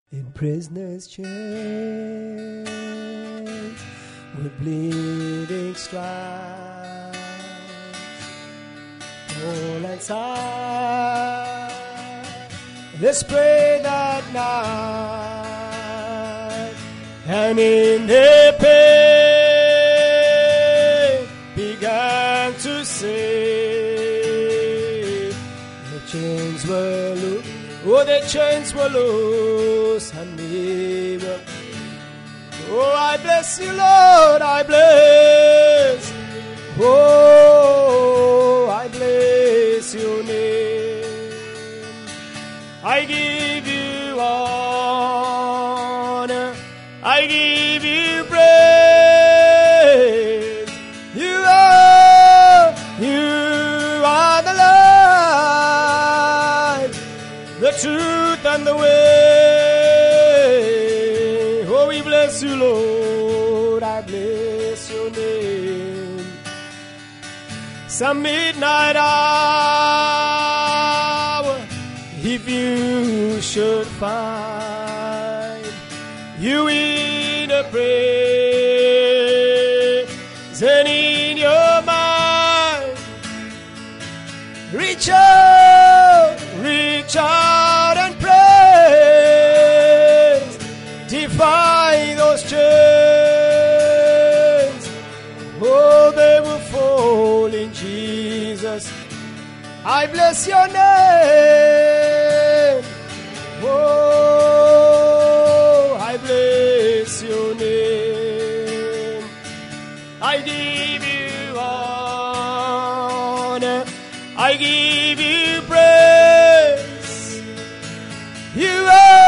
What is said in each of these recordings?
In prisoners' chains, with bleeding stripes, Paul and Silas, let's pray that night, and in their pain began to say, the chains were loose. Oh, the chains were loose and we were. Oh, I bless you, Lord, I bless. Oh, I bless your name. I give you honor. I give you praise. You are the light, the truth and the way. Oh, we bless you, Lord. I bless your name. Some midnight hour, if you should find you in a praise and in your mind, reach out and praise, defy those chains. Oh, they will fall in Jesus. I bless your name. Oh, I bless your name. I give you honor. I give you praise. You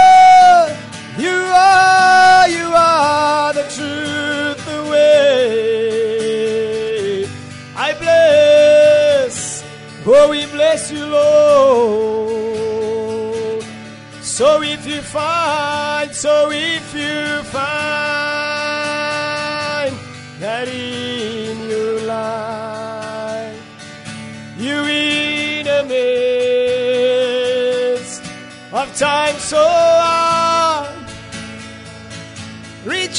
are the truth, the way. I bless, oh, we bless you, Lord. So if you find that in your life, you in a midst of time so hard, reach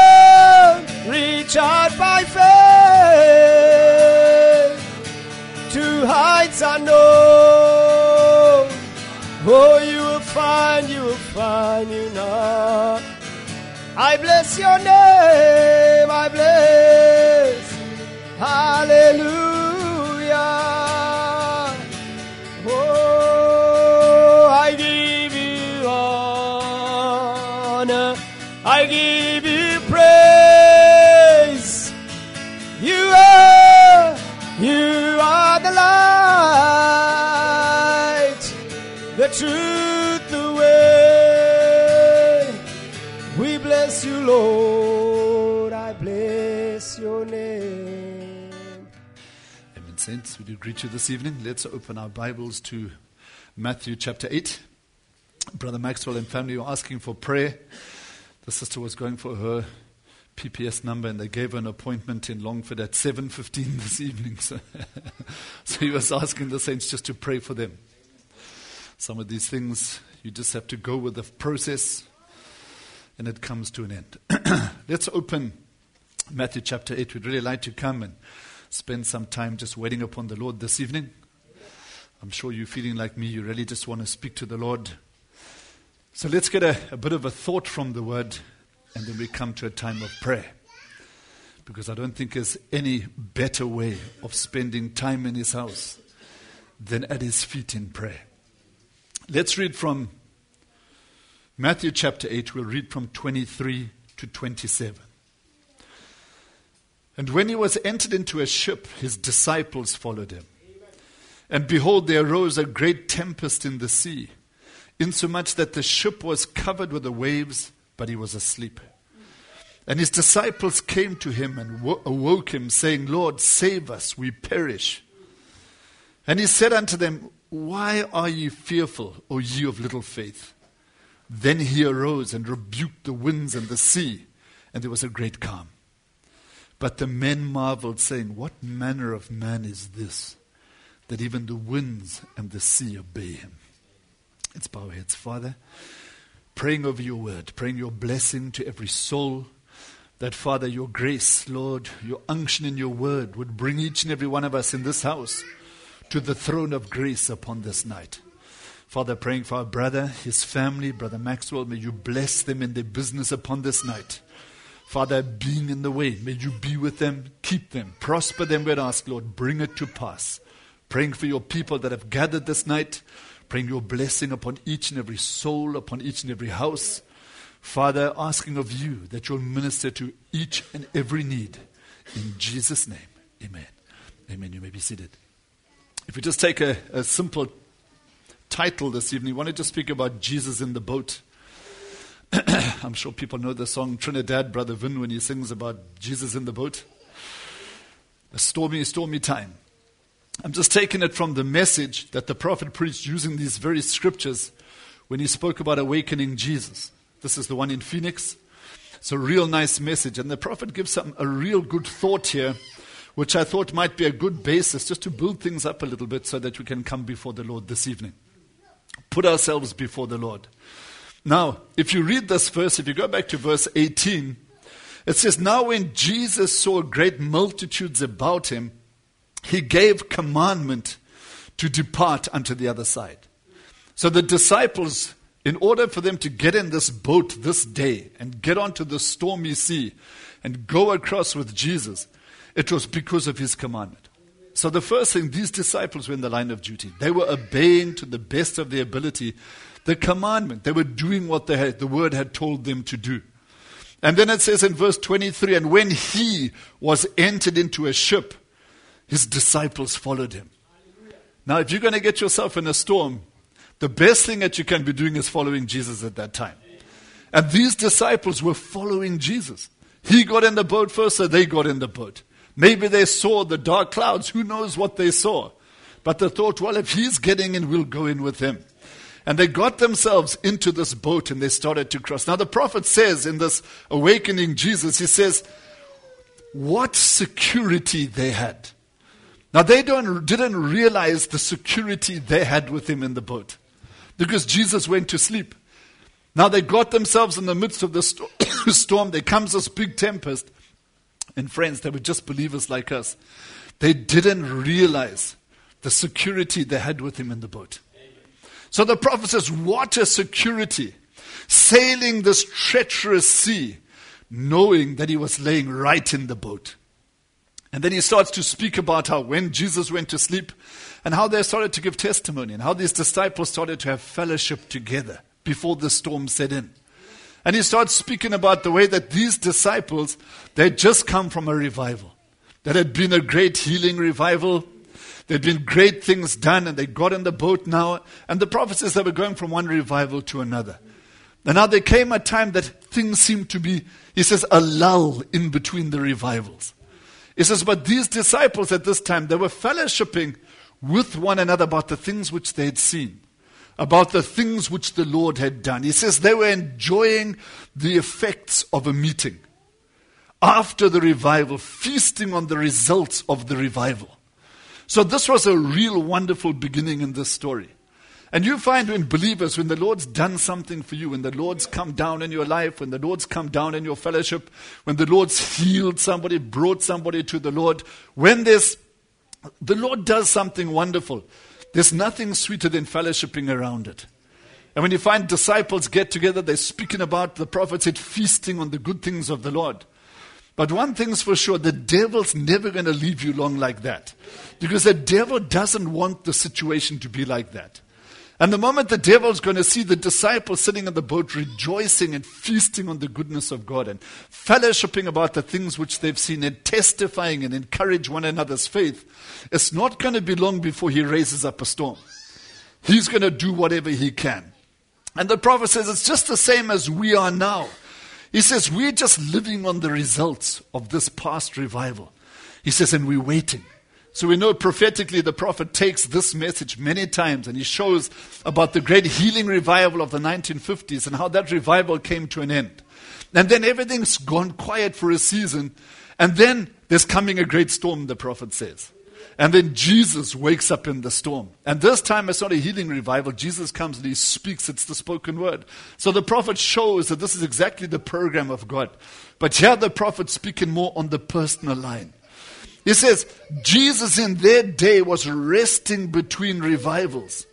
out by faith to heights unknown. Oh, you will find, you know. I bless your name, I bless, hallelujah. Oh, I give you honor, I give you praise. You are the light, the truth, the way. We bless you, Lord. I bless your name. Amen, saints. We do greet you this evening. Let's open our Bibles to Matthew chapter 8. Brother Maxwell and family were asking for prayer. The sister was going for her PPS number, and they gave her an appointment in Longford at 7:15 this evening. So he was asking the saints just to pray for them. Some of these things, you just have to go with the process, and it comes to an end. Let's open Matthew chapter 8. We'd really like to come and spend some time just waiting upon the Lord this evening. I'm sure you're feeling like me. You really just want to speak to the Lord. So let's get a bit of a thought from the word, and then we come to a time of prayer. Because I don't think there's any better way of spending time in his house than at his feet in prayer. Let's read from Matthew chapter 8. We'll read from 23 to 27. And when he was entered into a ship, his disciples followed him. And behold, there arose a great tempest in the sea, insomuch that the ship was covered with the waves, but he was asleep. And his disciples came to him and awoke him, saying, Lord, save us, we perish. And he said unto them, Why are ye fearful, O ye of little faith? Then he arose and rebuked the winds and the sea, and there was a great calm. But the men marveled, saying, What manner of man is this, that even the winds and the sea obey him? Let's bow our heads. Father, praying over your word, praying your blessing to every soul, that, Father, your grace, Lord, your unction in your word would bring each and every one of us in this house to the throne of grace upon this night. Father, praying for our brother, his family, Brother Maxwell, may you bless them in their business upon this night. Father, being in the way, may you be with them, keep them, prosper them, we ask, Lord, bring it to pass. Praying for your people that have gathered this night, praying your blessing upon each and every soul, upon each and every house. Father, asking of you that you'll minister to each and every need. In Jesus' name, amen. Amen. You may be seated. If we just take a simple title this evening, I wanted to speak about Jesus in the boat. I'm sure people know the song Trinidad, Brother Vin, when he sings about Jesus in the boat. A stormy, stormy time. I'm just taking it from the message that the prophet preached using these very scriptures when he spoke about awakening Jesus. This is the one in Phoenix. It's a real nice message. And the prophet gives a real good thought here, which I thought might be a good basis just to build things up a little bit so that we can come before the Lord this evening. Put ourselves before the Lord. Now, if you read this verse, if you go back to verse 18, it says, "Now when Jesus saw great multitudes about him, he gave commandment to depart unto the other side." So the disciples, in order for them to get in this boat this day and get onto the stormy sea and go across with Jesus, it was because of his commandment. So the first thing, these disciples were in the line of duty. They were obeying to the best of their ability the commandment. They were doing what the word had told them to do. And then it says in verse 23, "And when he was entered into a ship, his disciples followed him." Now, if you're going to get yourself in a storm, the best thing that you can be doing is following Jesus at that time. And these disciples were following Jesus. He got in the boat first, so they got in the boat. Maybe they saw the dark clouds. Who knows what they saw? But they thought, well, if he's getting in, we'll go in with him. And they got themselves into this boat and they started to cross. Now the prophet says in this awakening Jesus, he says, what security they had. Now they didn't realize the security they had with him in the boat. Because Jesus went to sleep. Now they got themselves in the midst of the storm. There comes this big tempest. And friends, they were just believers like us. They didn't realize the security they had with him in the boat. So the prophet says, what a security. Sailing this treacherous sea, knowing that he was laying right in the boat. And then he starts to speak about how when Jesus went to sleep and how they started to give testimony and how these disciples started to have fellowship together before the storm set in. And he starts speaking about the way that these disciples, they had just come from a revival. There had been a great healing revival. There had been great things done and they got in the boat now. And the prophet says they were going from one revival to another. And now there came a time that things seemed to be, he says, a lull in between the revivals. He says, but these disciples at this time, they were fellowshipping with one another about the things which they had seen. About the things which the Lord had done. He says they were enjoying the effects of a meeting. After the revival, feasting on the results of the revival. So this was a real wonderful beginning in this story. And you find when believers, when the Lord's done something for you, when the Lord's come down in your life, when the Lord's come down in your fellowship, when the Lord's healed somebody, brought somebody to the Lord, when the Lord does something wonderful, there's nothing sweeter than fellowshipping around it. And when you find disciples get together, they're speaking about, the prophet said, feasting on the good things of the Lord. But one thing's for sure, the devil's never going to leave you long like that. Because the devil doesn't want the situation to be like that. And the moment the devil's going to see the disciples sitting in the boat rejoicing and feasting on the goodness of God and fellowshipping about the things which they've seen and testifying and encourage one another's faith, it's not going to be long before he raises up a storm. He's going to do whatever he can. And the prophet says it's just the same as we are now. He says we're just living on the results of this past revival. He says, and we're waiting. So we know prophetically the prophet takes this message many times and he shows about the great healing revival of the 1950s and how that revival came to an end. And then everything's gone quiet for a season and then there's coming a great storm, the prophet says. And then Jesus wakes up in the storm. And this time it's not a healing revival. Jesus comes and he speaks. It's the spoken word. So the prophet shows that this is exactly the program of God. But here the prophet's speaking more on the personal line. He says, Jesus in their day was resting between revivals.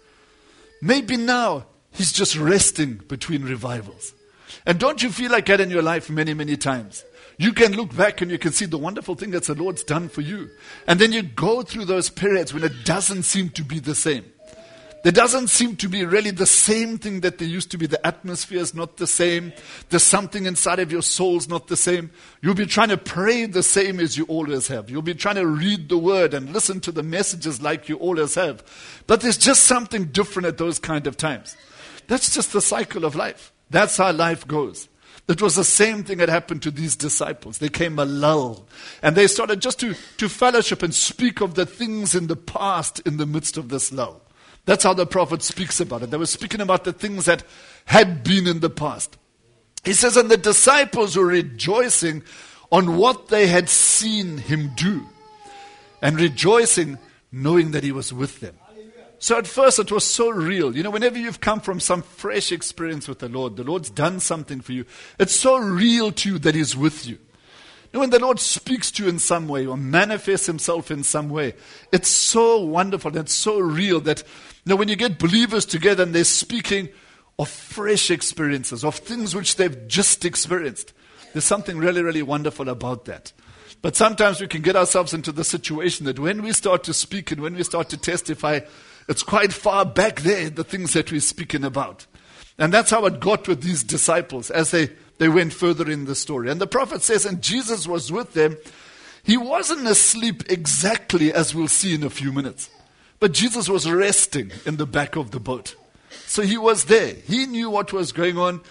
Maybe now he's just resting between revivals. And don't you feel like that in your life many, many times? You can look back and you can see the wonderful thing that the Lord's done for you. And then you go through those periods when it doesn't seem to be the same. There doesn't seem to be really the same thing that there used to be. The atmosphere is not the same. There's something inside of your soul's not the same. You'll be trying to pray the same as you always have. You'll be trying to read the word and listen to the messages like you always have. But there's just something different at those kind of times. That's just the cycle of life. That's how life goes. It was the same thing that happened to these disciples. There came a lull. And they started just to fellowship and speak of the things in the past in the midst of this lull. That's how the prophet speaks about it. They were speaking about the things that had been in the past. He says, and the disciples were rejoicing on what they had seen him do. And rejoicing knowing that he was with them. So at first it was so real. You know, whenever you've come from some fresh experience with the Lord's done something for you. It's so real to you that he's with you. You know, when the Lord speaks to you in some way or manifests himself in some way, it's so wonderful and it's so real that, you know, when you get believers together and they're speaking of fresh experiences, of things which they've just experienced, there's something really, really wonderful about that. But sometimes we can get ourselves into the situation that when we start to speak and when we start to testify, it's quite far back there, the things that we're speaking about. And that's how it got with these disciples as they went further in the story. And the prophet says, and Jesus was with them. He wasn't asleep exactly as we'll see in a few minutes. But Jesus was resting in the back of the boat. So he was there. He knew what was going on.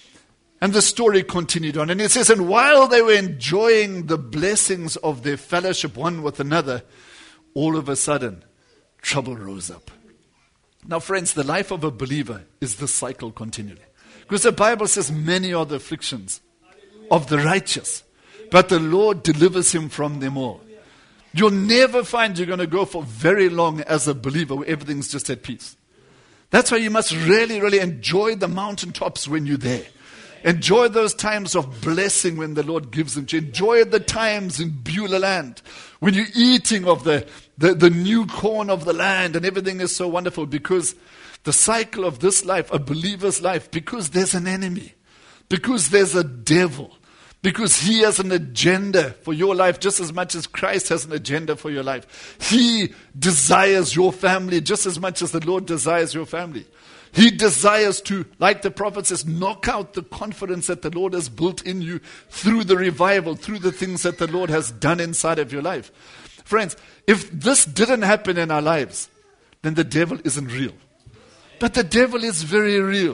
And the story continued on. And it says, and while they were enjoying the blessings of their fellowship one with another, all of a sudden, trouble rose up. Now, friends, the life of a believer is the cycle continually. Because the Bible says many are the afflictions of the righteous, but the Lord delivers him from them all. You'll never find you're going to go for very long as a believer where everything's just at peace. That's why you must really, really enjoy the mountaintops when you're there. Enjoy those times of blessing when the Lord gives them to you. Enjoy the times in Beulah land when you're eating of the new corn of the land and everything is so wonderful, because the cycle of this life, a believer's life, because there's an enemy, because there's a devil, because he has an agenda for your life just as much as Christ has an agenda for your life. He desires your family just as much as the Lord desires your family. He desires to, like the prophet says, knock out the confidence that the Lord has built in you through the revival, through the things that the Lord has done inside of your life. Friends, if this didn't happen in our lives, then the devil isn't real. But the devil is very real.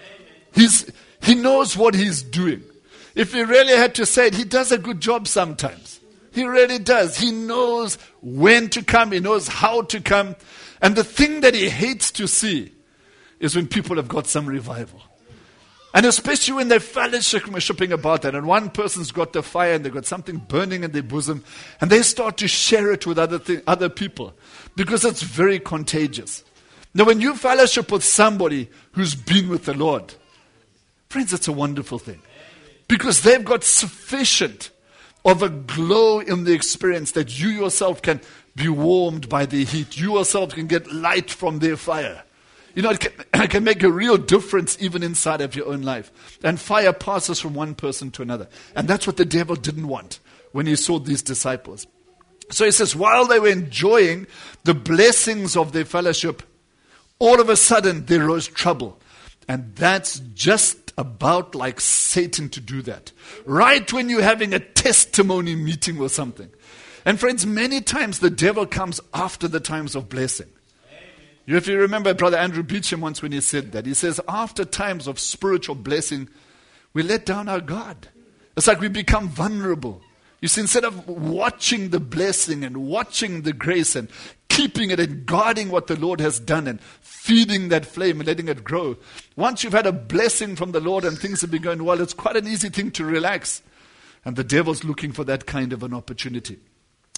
He knows what he's doing. If he really had to say it, he does a good job sometimes. He really does. He knows when to come. He knows how to come. And the thing that he hates to see is when people have got some revival. And especially when they're fellowshipping about that, and one person's got the fire and they've got something burning in their bosom, and they start to share it with other people, because it's very contagious. Now, when you fellowship with somebody who's been with the Lord, friends, it's a wonderful thing. Because they've got sufficient of a glow in the experience that you yourself can be warmed by their heat. You yourself can get light from their fire. You know, it can make a real difference even inside of your own life. And fire passes from one person to another. And that's what the devil didn't want when he saw these disciples. So he says, while they were enjoying the blessings of their fellowship, all of a sudden there rose trouble. And that's just about like Satan to do that. Right when you're having a testimony meeting or something. And friends, many times the devil comes after the times of blessing. If you remember Brother Andrew Beecham once when he said that, he says, after times of spiritual blessing, we let down our guard. It's like we become vulnerable. You see, instead of watching the blessing and watching the grace and keeping it and guarding what the Lord has done and feeding that flame and letting it grow, once you've had a blessing from the Lord and things have been going well, it's quite an easy thing to relax. And the devil's looking for that kind of an opportunity.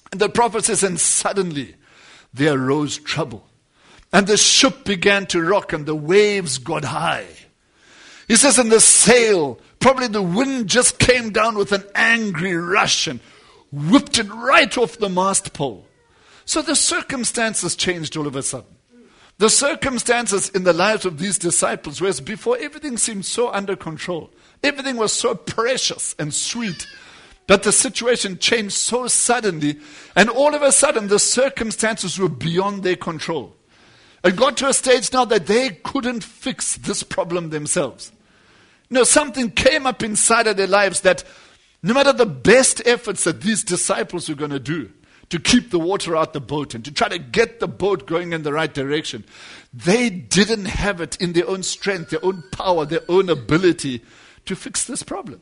And the prophet says, and suddenly there arose trouble. And the ship began to rock and the waves got high. He says, and the sail, probably the wind just came down with an angry rush and whipped it right off the mast pole. So the circumstances changed all of a sudden. The circumstances in the lives of these disciples, whereas before everything seemed so under control, everything was so precious and sweet, but the situation changed so suddenly, and all of a sudden the circumstances were beyond their control. It got to a stage now that they couldn't fix this problem themselves. Something came up inside of their lives that no matter the best efforts that these disciples were going to do to keep the water out the boat and to try to get the boat going in the right direction, they didn't have it in their own strength, their own power, their own ability to fix this problem.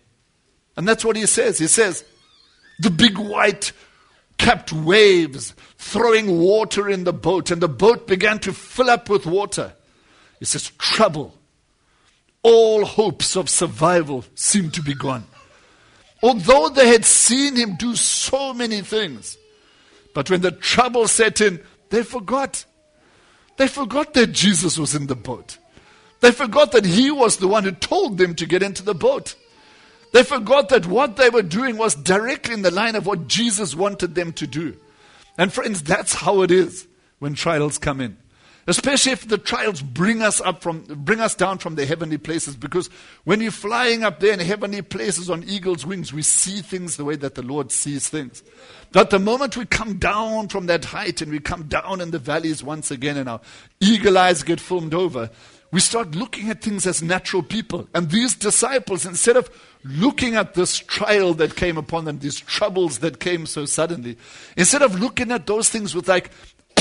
And that's what he says. He says, the big white capped waves throwing water in the boat, and the boat began to fill up with water. He says, trouble. All hopes of survival seemed to be gone. Although they had seen him do so many things, but when the trouble set in, they forgot. They forgot that Jesus was in the boat. They forgot that he was the one who told them to get into the boat. They forgot that what they were doing was directly in the line of what Jesus wanted them to do. And friends, that's how it is when trials come in. Especially if the trials bring us down from the heavenly places. Because when you're flying up there in heavenly places on eagle's wings, we see things the way that the Lord sees things. But the moment we come down from that height and we come down in the valleys once again and our eagle eyes get filmed over, we start looking at things as natural people. And these disciples, instead of looking at this trial that came upon them, these troubles that came so suddenly, instead of looking at those things with like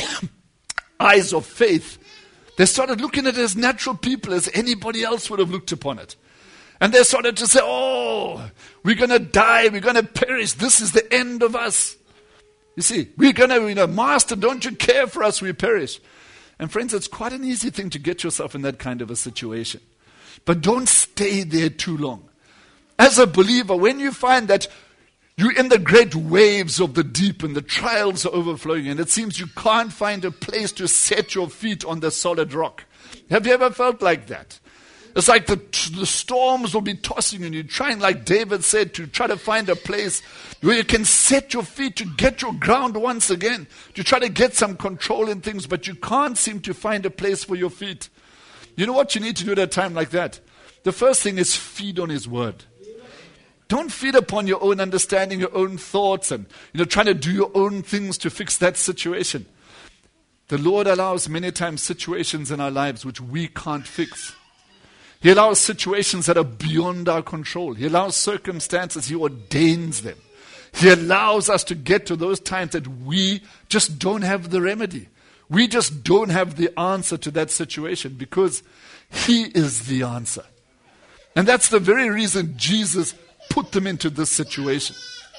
eyes of faith, they started looking at it as natural people, as anybody else would have looked upon it. And they started to say, oh, we're going to die, we're going to perish, this is the end of us. You see, we're going to, Master, don't you care for us, we perish. And friends, it's quite an easy thing to get yourself in that kind of a situation. But don't stay there too long. As a believer, when you find that you're in the great waves of the deep and the trials are overflowing and it seems you can't find a place to set your feet on the solid rock. Have you ever felt like that? It's like the storms will be tossing and you're trying, like David said, to try to find a place where you can set your feet to get your ground once again, to try to get some control in things, but you can't seem to find a place for your feet. You know what you need to do at a time like that? The first thing is feed on His Word. Don't feed upon your own understanding, your own thoughts, and trying to do your own things to fix that situation. The Lord allows many times situations in our lives which we can't fix. He allows situations that are beyond our control. He allows circumstances, He ordains them. He allows us to get to those times that we just don't have the remedy. We just don't have the answer to that situation because He is the answer. And that's the very reason Jesus put them into this situation.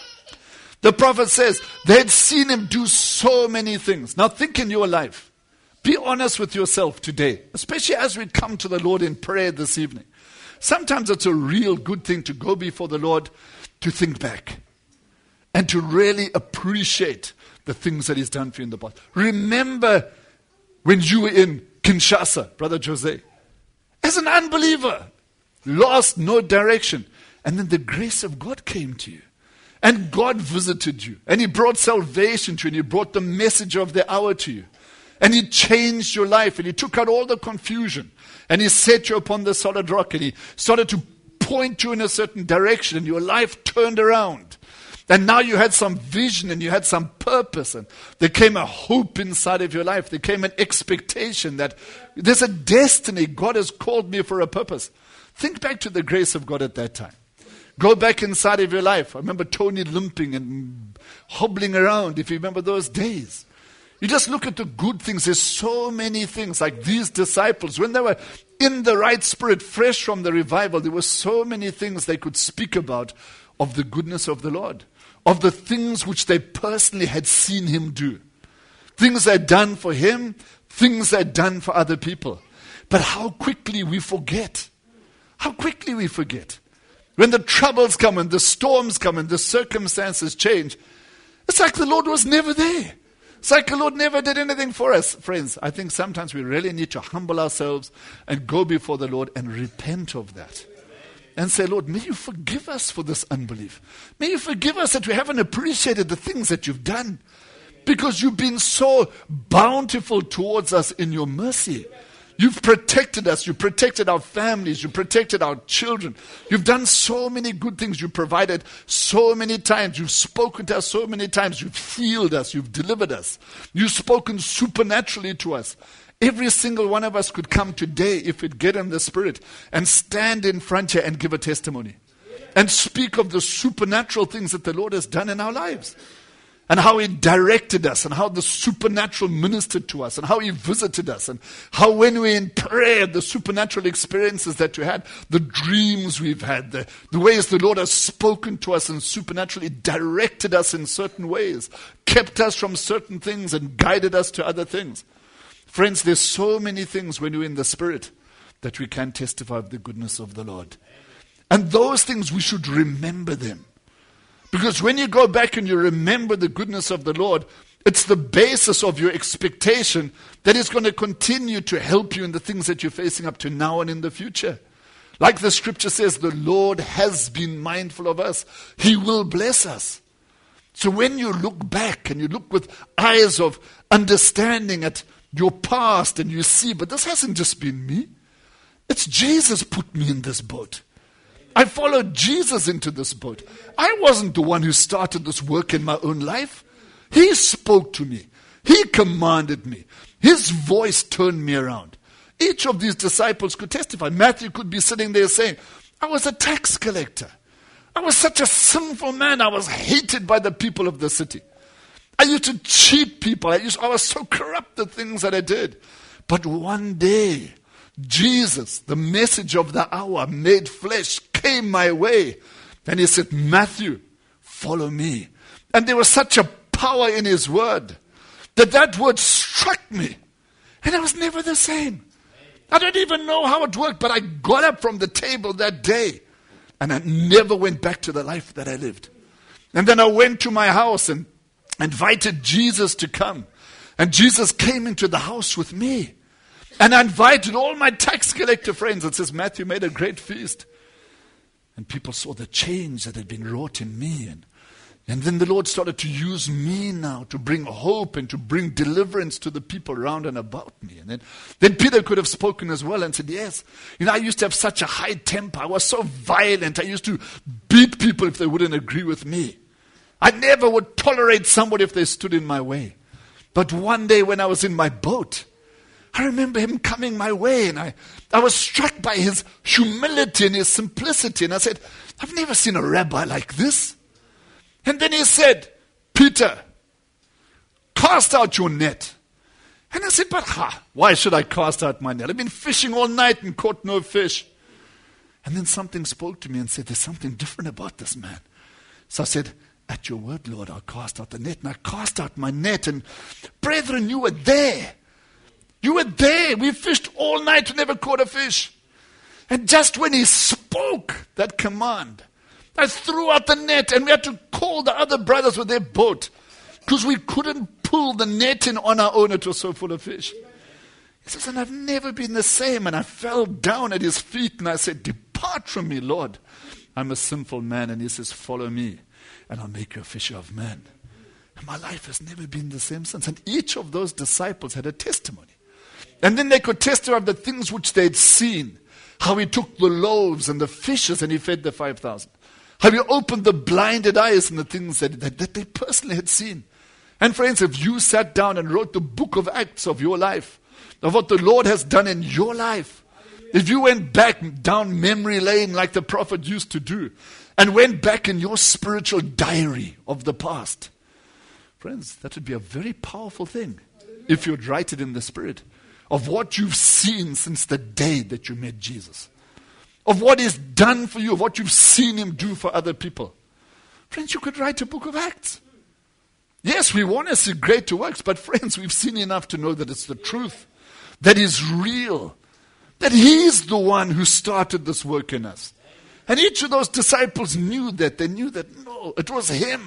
The prophet says they had seen Him do so many things. Now think in your life. Be honest with yourself today, especially as we come to the Lord in prayer this evening. Sometimes it's a real good thing to go before the Lord to think back and to really appreciate the things that He's done for you in the past. Remember when you were in Kinshasa, Brother Jose, as an unbeliever, lost no direction. And then the grace of God came to you. And God visited you. And He brought salvation to you. And He brought the message of the hour to you. And He changed your life. And He took out all the confusion. And He set you upon the solid rock. And He started to point you in a certain direction. And your life turned around. And now you had some vision and you had some purpose. And there came a hope inside of your life. There came an expectation that there's a destiny. God has called me for a purpose. Think back to the grace of God at that time. Go back inside of your life. I remember Tony limping and hobbling around, if you remember those days. You just look at the good things. There's so many things like these disciples. When they were in the right spirit, fresh from the revival, there were so many things they could speak about of the goodness of the Lord, of the things which they personally had seen Him do. Things they'd done for Him, things they'd done for other people. But how quickly we forget. How quickly we forget. When the troubles come and the storms come and the circumstances change, It's like the Lord was never there. It's like the Lord never did anything for us. Friends, I think sometimes we really need to humble ourselves and go before the Lord and repent of that. And say, Lord, may you forgive us for this unbelief. May you forgive us that we haven't appreciated the things that you've done. Because you've been so bountiful towards us in your mercy. You've protected us. You've protected our families. You've protected our children. You've done so many good things. You've provided so many times. You've spoken to us so many times. You've healed us. You've delivered us. You've spoken supernaturally to us. Every single one of us could come today, if we'd get in the Spirit, and stand in front here and give a testimony. And speak of the supernatural things that the Lord has done in our lives. And how He directed us, and how the supernatural ministered to us, and how He visited us, and how when we're in prayer, the supernatural experiences that we had, the dreams we've had, the ways the Lord has spoken to us and supernaturally directed us in certain ways, kept us from certain things and guided us to other things. Friends, there's so many things when we're in the Spirit that we can testify of the goodness of the Lord. And those things, we should remember them. Because when you go back and you remember the goodness of the Lord, it's the basis of your expectation that is going to continue to help you in the things that you're facing up to now and in the future. Like the scripture says, the Lord has been mindful of us. He will bless us. So when you look back and you look with eyes of understanding at your past and you see, but this hasn't just been me. It's Jesus put me in this boat. I followed Jesus into this boat. I wasn't the one who started this work in my own life. He spoke to me. He commanded me. His voice turned me around. Each of these disciples could testify. Matthew could be sitting there saying, I was a tax collector. I was such a sinful man. I was hated by the people of the city. I used to cheat people. I was so corrupt, the things that I did. But one day, Jesus, the message of the hour, made flesh, came my way. And He said, Matthew, follow me. And there was such a power in His word that word struck me. And I was never the same. I don't even know how it worked, but I got up from the table that day. And I never went back to the life that I lived. And then I went to my house and invited Jesus to come. And Jesus came into the house with me. And I invited all my tax collector friends. It says Matthew made a great feast. And people saw the change that had been wrought in me. And then the Lord started to use me now to bring hope and to bring deliverance to the people around and about me. And then Peter could have spoken as well and said, yes, I used to have such a high temper. I was so violent. I used to beat people if they wouldn't agree with me. I never would tolerate somebody if they stood in my way. But one day when I was in my boat, I remember him coming my way, and I was struck by his humility and his simplicity. And I said, I've never seen a rabbi like this. And then he said, Peter, cast out your net. And I said, but why should I cast out my net? I've been fishing all night and caught no fish. And then something spoke to me and said, there's something different about this man. So I said, at your word, Lord, I'll cast out the net. And I cast out my net. And brethren, you were there. You were there. We fished all night and never caught a fish. And just when he spoke that command, I threw out the net and we had to call the other brothers with their boat because we couldn't pull the net in on our own. It was so full of fish. He says, and I've never been the same. And I fell down at his feet and I said, depart from me, Lord. I'm a sinful man. And he says, follow me and I'll make you a fisher of men. And my life has never been the same since. And each of those disciples had a testimony. And then they could testify of the things which they'd seen. How he took the loaves and the fishes and he fed the 5,000. How he opened the blinded eyes and the things that they personally had seen. And friends, if you sat down and wrote the book of Acts of your life, of what the Lord has done in your life, if you went back down memory lane like the prophet used to do, and went back in your spiritual diary of the past, friends, that would be a very powerful thing if you'd write it in the Spirit of what you've seen since the day that you met Jesus. Of what He's done for you, of what you've seen Him do for other people. Friends, you could write a book of Acts. Yes, we want to see greater works, but friends, we've seen enough to know that it's the truth, that is real, that He's the one who started this work in us. And each of those disciples knew that. They knew that, no, it was Him.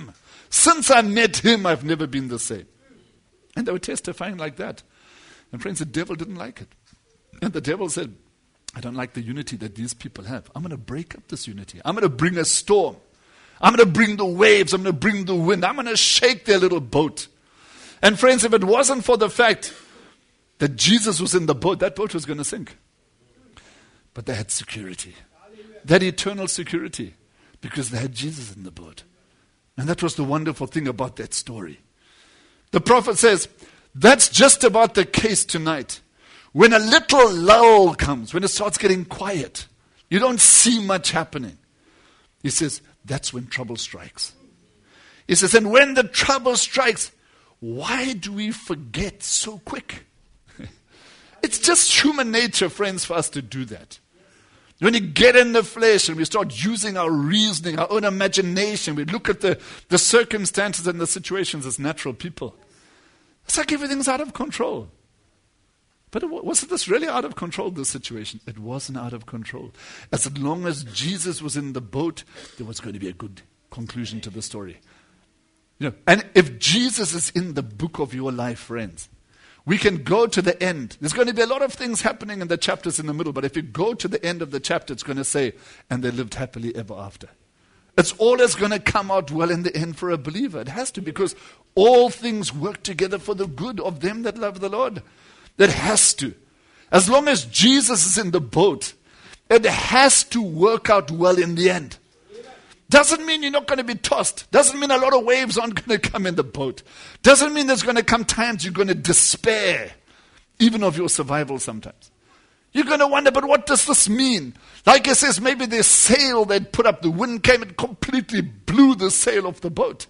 Since I met him, I've never been the same. And they were testifying like that. And friends, the devil didn't like it. And the devil said, I don't like the unity that these people have. I'm going to break up this unity. I'm going to bring a storm. I'm going to bring the waves. I'm going to bring the wind. I'm going to shake their little boat. And friends, if it wasn't for the fact that Jesus was in the boat, that boat was going to sink. But they had security. They had eternal security because they had Jesus in the boat. And that was the wonderful thing about that story. The prophet says, that's just about the case tonight. When a little lull comes, when it starts getting quiet, you don't see much happening. He says, that's when trouble strikes. He says, and when the trouble strikes, why do we forget so quick? It's just human nature, friends, for us to do that. When you get in the flesh and we start using our reasoning, our own imagination, we look at the circumstances and the situations as natural people. It's like everything's out of control. But wasn't this really out of control, this situation? It wasn't out of control. As long as Jesus was in the boat, there was going to be a good conclusion to the story. And if Jesus is in the book of your life, friends, we can go to the end. There's going to be a lot of things happening in the chapters in the middle, but if you go to the end of the chapter, it's going to say, and they lived happily ever after. It's always going to come out well in the end for a believer. It has to, because all things work together for the good of them that love the Lord. That has to. As long as Jesus is in the boat, it has to work out well in the end. Doesn't mean you're not going to be tossed. Doesn't mean a lot of waves aren't going to come in the boat. Doesn't mean there's going to come times you're going to despair, even of your survival sometimes. You're going to wonder, but what does this mean? Like it says, maybe the sail they'd put up, the wind came and completely blew the sail off the boat.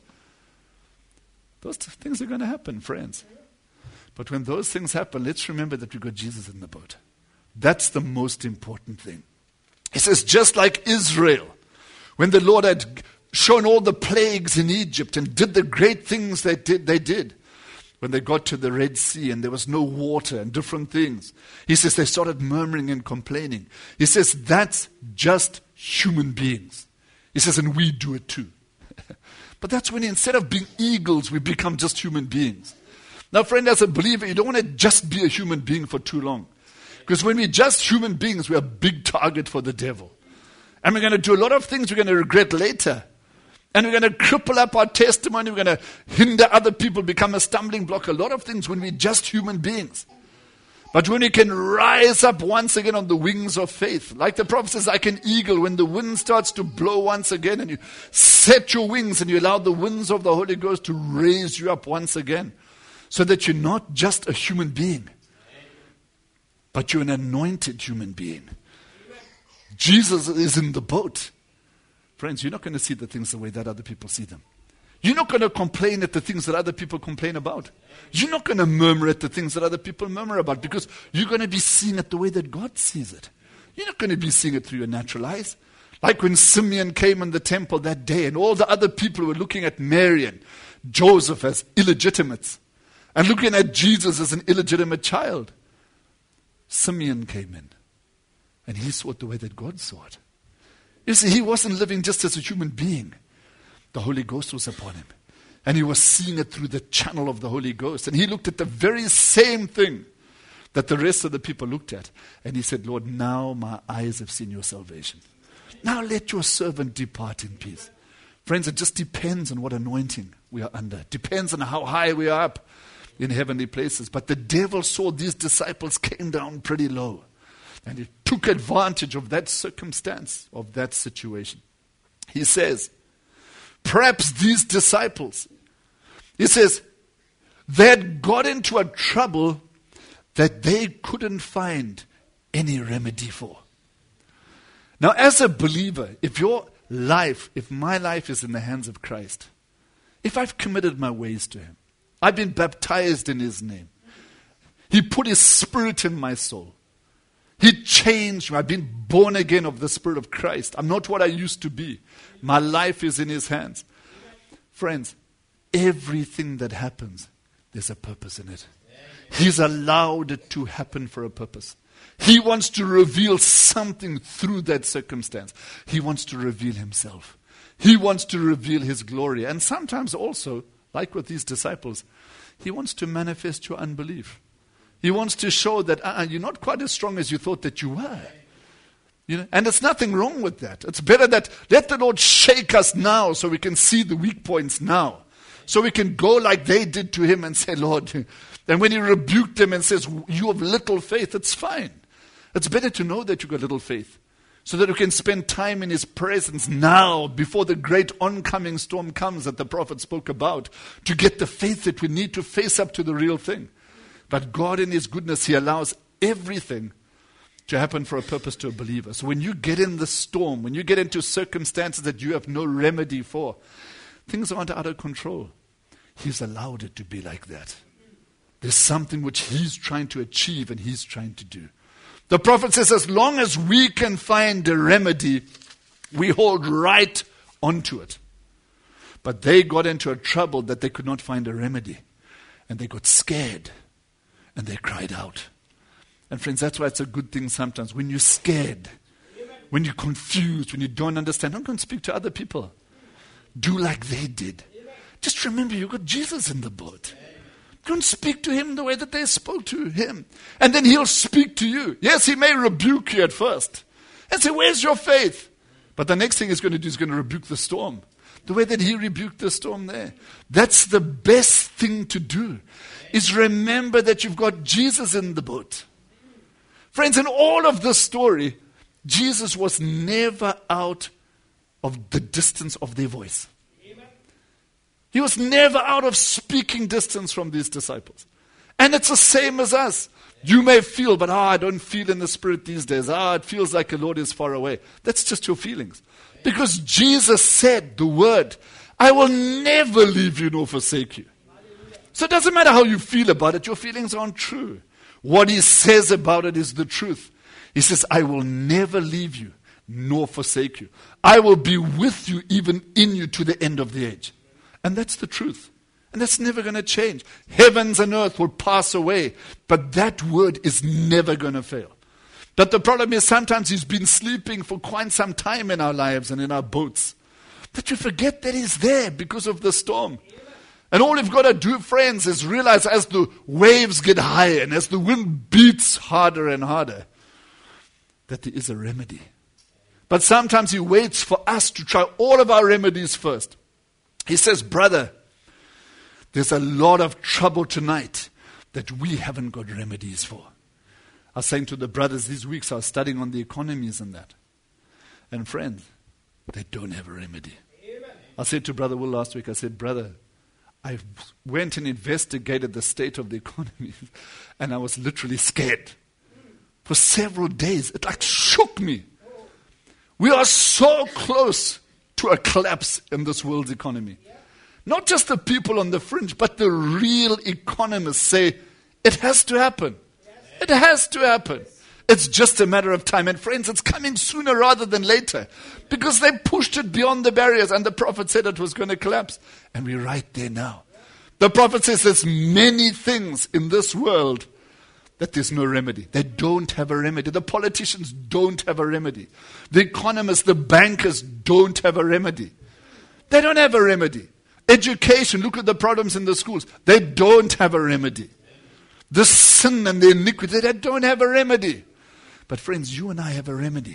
Those things are going to happen, friends. But when those things happen, let's remember that we've got Jesus in the boat. That's the most important thing. It says, just like Israel, when the Lord had shown all the plagues in Egypt and did the great things they did. When they got to the Red Sea and there was no water and different things. He says they started murmuring and complaining. He says that's just human beings. He says, and we do it too. But that's when instead of being eagles, we become just human beings. Now, friend, as a believer, you don't want to just be a human being for too long. Because when we're just human beings, we're a big target for the devil. And we're going to do a lot of things we're going to regret later. And we're going to cripple up our testimony. We're going to hinder other people, become a stumbling block. A lot of things when we're just human beings. But when we can rise up once again on the wings of faith. Like the prophet says, like an eagle, when the wind starts to blow once again and you set your wings and you allow the winds of the Holy Ghost to raise you up once again. So that you're not just a human being, but you're an anointed human being. Jesus is in the boat. Friends, you're not going to see the things the way that other people see them. You're not going to complain at the things that other people complain about. You're not going to murmur at the things that other people murmur about, because you're going to be seeing it the way that God sees it. You're not going to be seeing it through your natural eyes. Like when Simeon came in the temple that day and all the other people were looking at Mary and Joseph as illegitimates and looking at Jesus as an illegitimate child. Simeon came in and he saw it the way that God saw it. You see, he wasn't living just as a human being. The Holy Ghost was upon him. And he was seeing it through the channel of the Holy Ghost. And he looked at the very same thing that the rest of the people looked at. And he said, Lord, now my eyes have seen your salvation. Now let your servant depart in peace. Friends, it just depends on what anointing we are under. It depends on how high we are up in heavenly places. But the devil saw these disciples came down pretty low. And he took advantage of that circumstance, of that situation. He says, perhaps these disciples, he says, they had got into a trouble that they couldn't find any remedy for. Now, as a believer, if my life is in the hands of Christ, if I've committed my ways to Him, I've been baptized in His name, He put His Spirit in my soul, He changed me. I've been born again of the Spirit of Christ. I'm not what I used to be. My life is in His hands. Friends, everything that happens, there's a purpose in it. He's allowed it to happen for a purpose. He wants to reveal something through that circumstance. He wants to reveal Himself. He wants to reveal His glory. And sometimes also, like with these disciples, He wants to manifest your unbelief. He wants to show that you're not quite as strong as you thought that you were. You know? And there's nothing wrong with that. It's better that let the Lord shake us now so we can see the weak points now. So we can go like they did to Him and say, Lord. And when He rebuked them and says, you have little faith, it's fine. It's better to know that you've got little faith. So that we can spend time in His presence now before the great oncoming storm comes that the prophet spoke about, to get the faith that we need to face up to the real thing. But God in His goodness, He allows everything to happen for a purpose to a believer. So when you get in the storm, when you get into circumstances that you have no remedy for, things aren't out of control. He's allowed it to be like that. There's something which He's trying to achieve and He's trying to do. The prophet says, as long as we can find a remedy, we hold right onto it. But they got into a trouble that they could not find a remedy. And they got scared. And they cried out. And friends, that's why it's a good thing sometimes. When you're scared, when you're confused, when you don't understand, don't go and speak to other people. Do like they did. Just remember, you've got Jesus in the boat. Go and speak to Him the way that they spoke to Him. And then He'll speak to you. Yes, He may rebuke you at first. And say, where's your faith? But the next thing He's going to do is going to rebuke the storm. The way that He rebuked the storm there. That's the best thing to do. Is remember that you've got Jesus in the boat. Friends, in all of this story, Jesus was never out of the distance of their voice. He was never out of speaking distance from these disciples. And it's the same as us. You may feel, but I don't feel in the Spirit these days. It feels like the Lord is far away. That's just your feelings. Because Jesus said the word, I will never leave you nor forsake you. So it doesn't matter how you feel about it. Your feelings aren't true. What He says about it is the truth. He says, I will never leave you nor forsake you. I will be with you, even in you, to the end of the age. And that's the truth. And that's never going to change. Heavens and earth will pass away, but that word is never going to fail. But the problem is sometimes He's been sleeping for quite some time in our lives and in our boats, that you forget that He's there because of the storm. And all you've got to do, friends, is realize as the waves get higher and as the wind beats harder and harder, that there is a remedy. But sometimes He waits for us to try all of our remedies first. He says, brother, there's a lot of trouble tonight that we haven't got remedies for. I was saying to the brothers these weeks, I was studying on the economies and that. And friends, they don't have a remedy. Amen. I said to Brother Will last week, I said, brother, I went and investigated the state of the economy and I was literally scared. For several days, it like shook me. We are so close to a collapse in this world's economy. Not just the people on the fringe, but the real economists say it has to happen. It has to happen. It's just a matter of time. And friends, it's coming sooner rather than later. Because they pushed it beyond the barriers and the prophet said it was going to collapse. And we're right there now. The prophet says there's many things in this world that there's no remedy. They don't have a remedy. The politicians don't have a remedy. The economists, the bankers don't have a remedy. They don't have a remedy. Education, look at the problems in the schools. They don't have a remedy. The sin and the iniquity, they don't have a remedy. But friends, you and I have a remedy.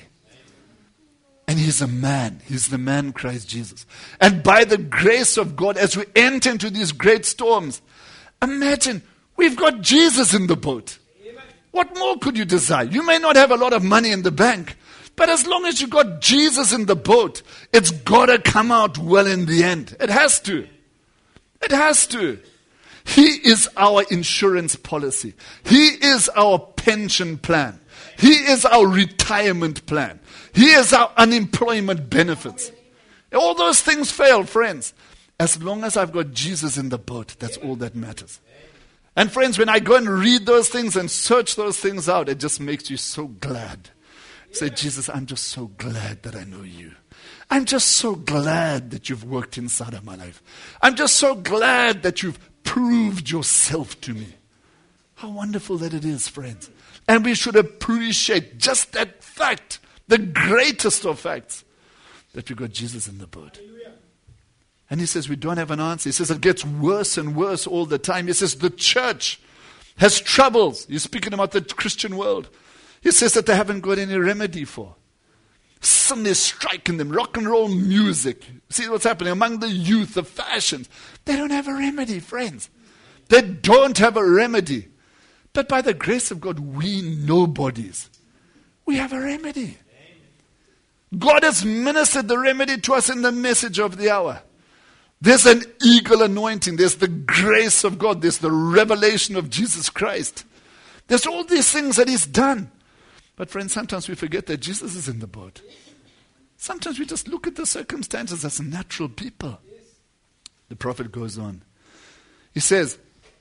And He's a man. He's the man Christ Jesus. And by the grace of God, as we enter into these great storms, imagine we've got Jesus in the boat. What more could you desire? You may not have a lot of money in the bank, but as long as you got Jesus in the boat, it's got to come out well in the end. It has to. It has to. He is our insurance policy. He is our pension plan. He is our retirement plan. He is our unemployment benefits. All those things fail, friends. As long as I've got Jesus in the boat, that's all that matters. And friends, when I go and read those things and search those things out, it just makes you so glad. Say, Jesus, I'm just so glad that I know you. I'm just so glad that you've worked inside of my life. I'm just so glad that you've proved yourself to me. How wonderful that it is, friends. And we should appreciate just that fact, the greatest of facts, that we've got Jesus in the boat. And he says we don't have an answer. He says it gets worse and worse all the time. He says the church has troubles. He's speaking about the Christian world. He says that they haven't got any remedy for. Sin is striking them. Rock and roll music. See what's happening among the youth, the fashions. They don't have a remedy, friends. They don't have a remedy. But by the grace of God, we nobodies, we have a remedy. God has ministered the remedy to us in the message of the hour. There's an eagle anointing. There's the grace of God. There's the revelation of Jesus Christ. There's all these things that he's done. But friends, sometimes we forget that Jesus is in the boat. Sometimes we just look at the circumstances as natural people. The prophet goes on. He says,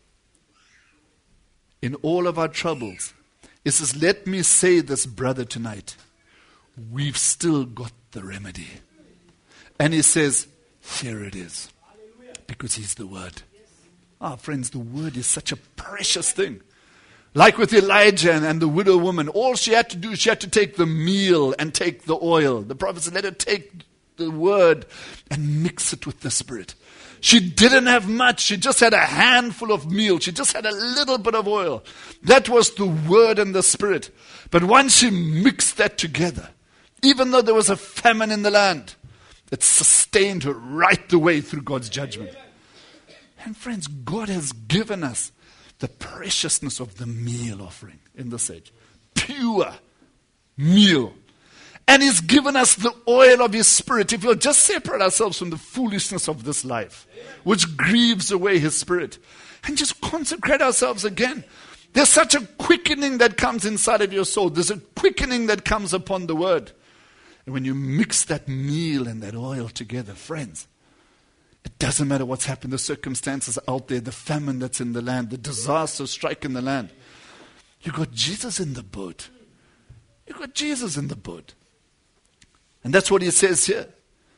in all of our troubles, he says, let me say this, brother, tonight. We've still got the remedy. And he says, here it is. Because he's the word. Friends, the word is such a precious thing. Like with Elijah and the widow woman, all she had to do, she had to take the meal and take the oil. The prophet said, let her take the word and mix it with the Spirit. She didn't have much. She just had a handful of meal. She just had a little bit of oil. That was the word and the Spirit. But once she mixed that together, even though there was a famine in the land, it sustained her right the way through God's judgment. And friends, God has given us the preciousness of the meal offering in this age. Pure meal. And he's given us the oil of his Spirit. If we'll just separate ourselves from the foolishness of this life, which grieves away his Spirit, and just consecrate ourselves again. There's such a quickening that comes inside of your soul. There's a quickening that comes upon the word. And when you mix that meal and that oil together, friends, it doesn't matter what's happened, the circumstances out there, the famine that's in the land, the disaster striking the land. You've got Jesus in the boat. You've got Jesus in the boat. And that's what he says here.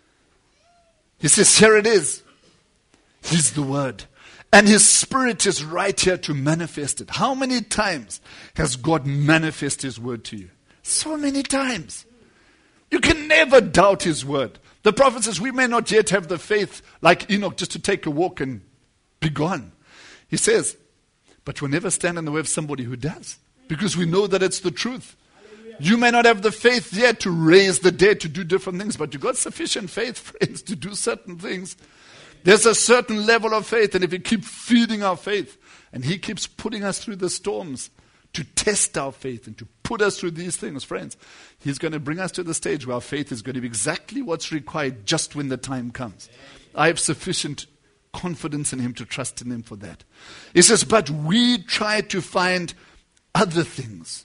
He says, here it is. He's the word. And his Spirit is right here to manifest it. How many times has God manifested his word to you? So many times. You can never doubt his word. The prophet says we may not yet have the faith like Enoch just to take a walk and be gone. He says, but we'll never stand in the way of somebody who does. Because we know that it's the truth. You may not have the faith yet to raise the dead, to do different things, but you've got sufficient faith, friends, to do certain things. There's a certain level of faith, and if we keep feeding our faith, and he keeps putting us through the storms to test our faith and to put us through these things, friends, he's going to bring us to the stage where our faith is going to be exactly what's required just when the time comes. I have sufficient confidence in him to trust in him for that. He says, but we try to find other things.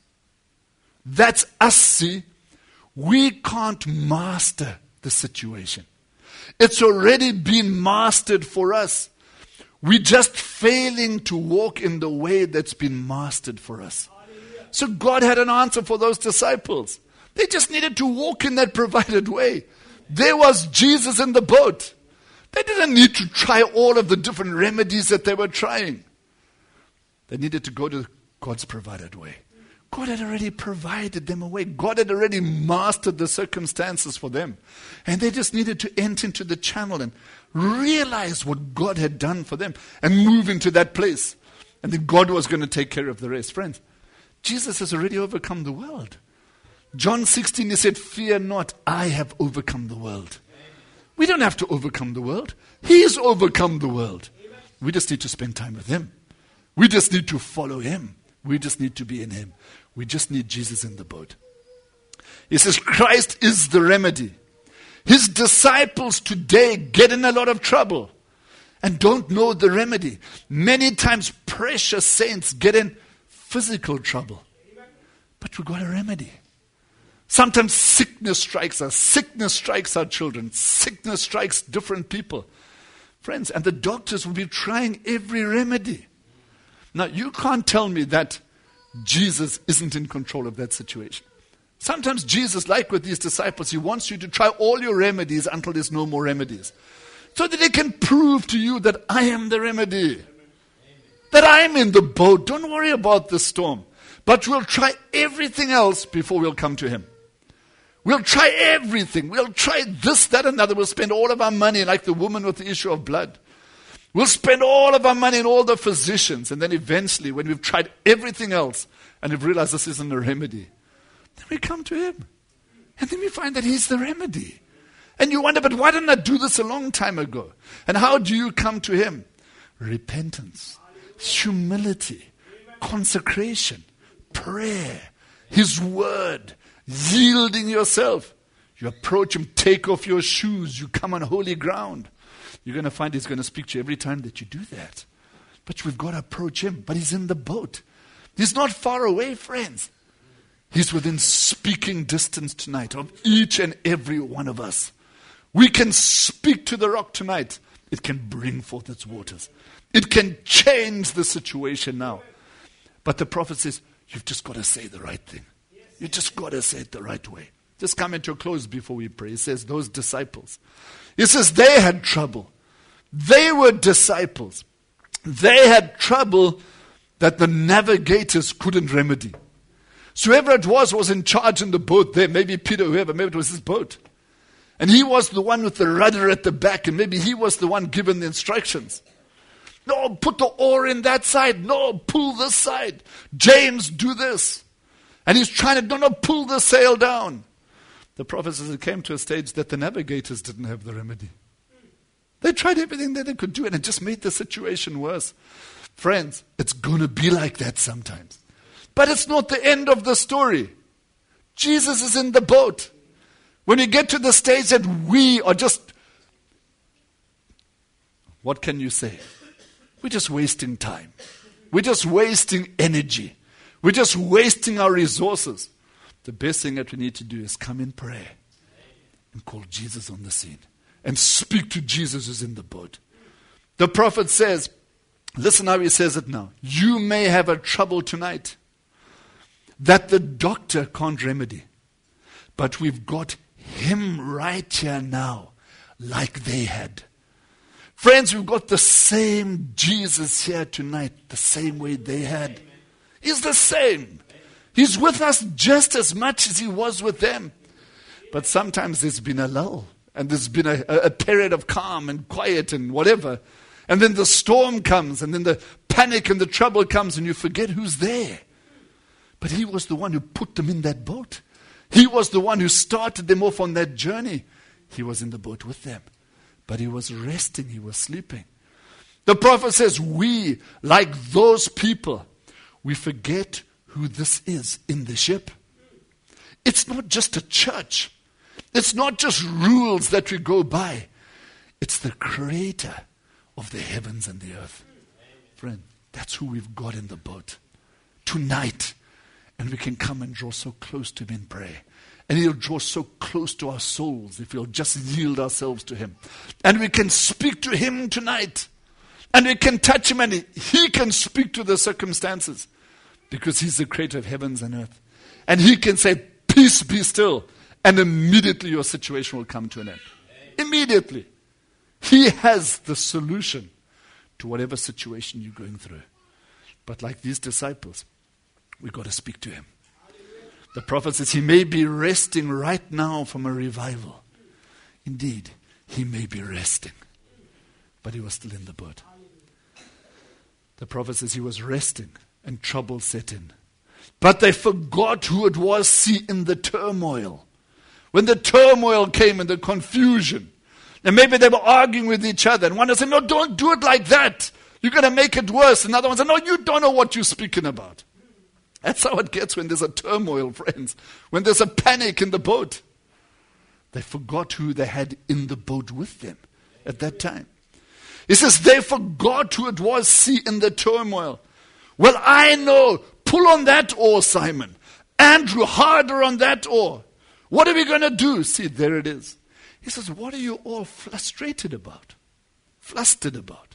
That's us, see. We can't master the situation. It's already been mastered for us. We're just failing to walk in the way that's been mastered for us. So God had an answer for those disciples. They just needed to walk in that provided way. There was Jesus in the boat. They didn't need to try all of the different remedies that they were trying. They needed to go to God's provided way. God had already provided them a way. God had already mastered the circumstances for them. And they just needed to enter into the channel and realize what God had done for them and move into that place. And then God was going to take care of the rest. Friends, Jesus has already overcome the world. John 16, he said, fear not, I have overcome the world. We don't have to overcome the world. He's overcome the world. We just need to spend time with him. We just need to follow him. We just need to be in him. We just need Jesus in the boat. He says Christ is the remedy. His disciples today get in a lot of trouble and don't know the remedy. Many times precious saints get in physical trouble. But we've got a remedy. Sometimes sickness strikes us. Sickness strikes our children. Sickness strikes different people. Friends, and the doctors will be trying every remedy. Now, you can't tell me that Jesus isn't in control of that situation. Sometimes Jesus, like with these disciples, he wants you to try all your remedies until there's no more remedies. So that he can prove to you that I am the remedy. That I'm in the boat. Don't worry about the storm. But we'll try everything else before we'll come to him. We'll try everything. We'll try this, that, another. We'll spend all of our money like the woman with the issue of blood. We'll spend all of our money on all the physicians. And then eventually, when we've tried everything else and we've realized this isn't a remedy, then we come to him. And then we find that he's the remedy. And you wonder, but why didn't I do this a long time ago? And how do you come to him? Repentance, humility, consecration, prayer, his word, yielding yourself. You approach him, take off your shoes, you come on holy ground. You're going to find he's going to speak to you every time that you do that. But we've got to approach him. But he's in the boat. He's not far away, friends. He's within speaking distance tonight of each and every one of us. We can speak to the rock tonight. It can bring forth its waters. It can change the situation now. But the prophet says, you've just got to say the right thing. You just got to say it the right way. Just come into a close before we pray. He says, those disciples. He says, they had trouble. They were disciples. They had trouble that the navigators couldn't remedy. So whoever it was in charge in the boat there. Maybe Peter, whoever, maybe it was his boat. And he was the one with the rudder at the back, and maybe he was the one given the instructions. No, put the oar in that side. No, pull this side. James, do this. And he's trying to, no, pull the sail down. The prophet says it came to a stage that the navigators didn't have the remedy. They tried everything that they could do, and it just made the situation worse. Friends, it's going to be like that sometimes. But it's not the end of the story. Jesus is in the boat. When we get to the stage that we are just, what can you say? We're just wasting time. We're just wasting energy. We're just wasting our resources. The best thing that we need to do is come in prayer and call Jesus on the scene and speak to Jesus who's in the boat. The prophet says, listen how he says it now. You may have a trouble tonight that the doctor can't remedy, but we've got him right here now like they had. Friends, we've got the same Jesus here tonight, the same way they had. He's the same. He's with us just as much as he was with them. But sometimes there's been a lull, and there's been a period of calm and quiet and whatever. And then the storm comes, and then the panic and the trouble comes, and you forget who's there. But he was the one who put them in that boat. He was the one who started them off on that journey. He was in the boat with them. But he was resting, he was sleeping. The prophet says, we, like those people, we forget who this is in the ship. It's not just a church. It's not just rules that we go by. It's the creator of the heavens and the earth. Friend, that's who we've got in the boat tonight. And we can come and draw so close to him in prayer. And he'll draw so close to our souls if we'll just yield ourselves to him. And we can speak to him tonight. And we can touch him, and he can speak to the circumstances. Because he's the creator of heavens and earth. And he can say, peace, be still. And immediately your situation will come to an end. Immediately. He has the solution to whatever situation you're going through. But like these disciples, we've got to speak to him. The prophet says he may be resting right now from a revival. Indeed, he may be resting. But he was still in the boat. The prophet says he was resting and trouble set in. But they forgot who it was, see, in the turmoil. When the turmoil came and the confusion, and maybe they were arguing with each other, and one said, no, don't do it like that. You're going to make it worse. Another one said, no, you don't know what you're speaking about. That's how it gets when there's a turmoil, friends. When there's a panic in the boat. They forgot who they had in the boat with them at that time. He says, they forgot who it was, see, in the turmoil. Well, I know. Pull on that oar, Simon. Andrew, harder on that oar. What are we going to do? See, there it is. He says, what are you all frustrated about? Flustered about?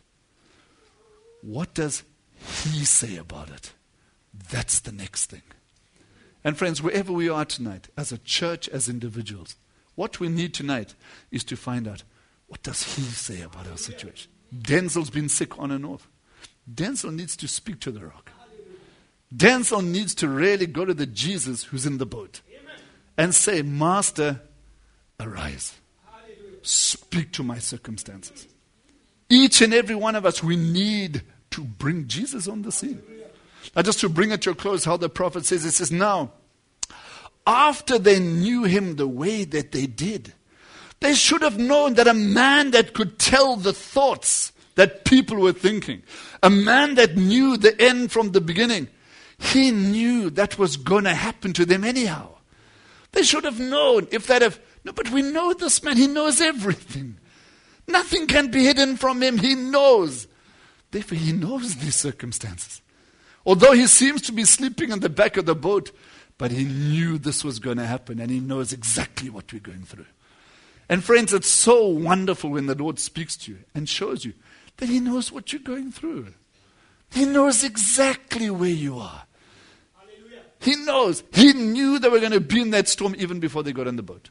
What does he say about it? That's the next thing. And friends, wherever we are tonight, as a church, as individuals, what we need tonight is to find out, what does he say about our situation? Denzel's been sick on and off. Denzel needs to speak to the rock. Denzel needs to really go to the Jesus who's in the boat and say, Master, arise. Speak to my circumstances. Each and every one of us, we need to bring Jesus on the scene. Now just to bring it to a close, how the prophet says, it says, now, after they knew him the way that they did, they should have known that a man that could tell the thoughts that people were thinking, a man that knew the end from the beginning, he knew that was going to happen to them anyhow. They should have known if they'd have, no, but we know this man, he knows everything. Nothing can be hidden from him, he knows. Therefore, he knows these circumstances. Although he seems to be sleeping in the back of the boat, but he knew this was going to happen, and he knows exactly what we're going through. And friends, it's so wonderful when the Lord speaks to you and shows you that he knows what you're going through. He knows exactly where you are. Hallelujah. He knows. He knew they were going to be in that storm even before they got on the boat.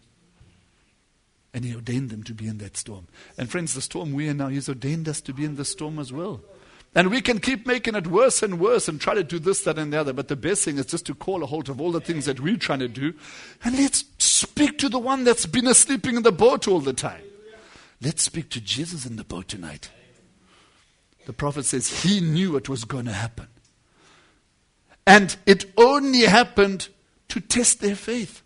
And he ordained them to be in that storm. And friends, the storm we are now, he's ordained us to be in the storm as well. And we can keep making it worse and worse and try to do this, that, and the other. But the best thing is just to call a halt of all the things that we're trying to do. And let's speak to the one that's been sleeping in the boat all the time. Let's speak to Jesus in the boat tonight. The prophet says he knew it was going to happen. And it only happened to test their faith.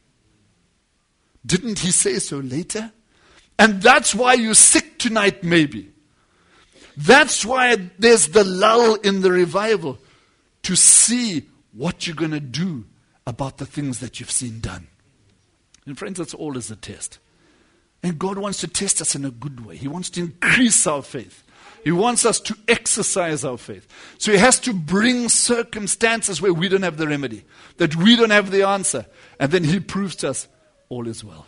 Didn't he say so later? And that's why you're sick tonight, maybe. That's why there's the lull in the revival, to see what you're going to do about the things that you've seen done. And friends, that's all is a test. And God wants to test us in a good way. He wants to increase our faith. He wants us to exercise our faith. So he has to bring circumstances where we don't have the remedy, that we don't have the answer. And then he proves to us, all is well.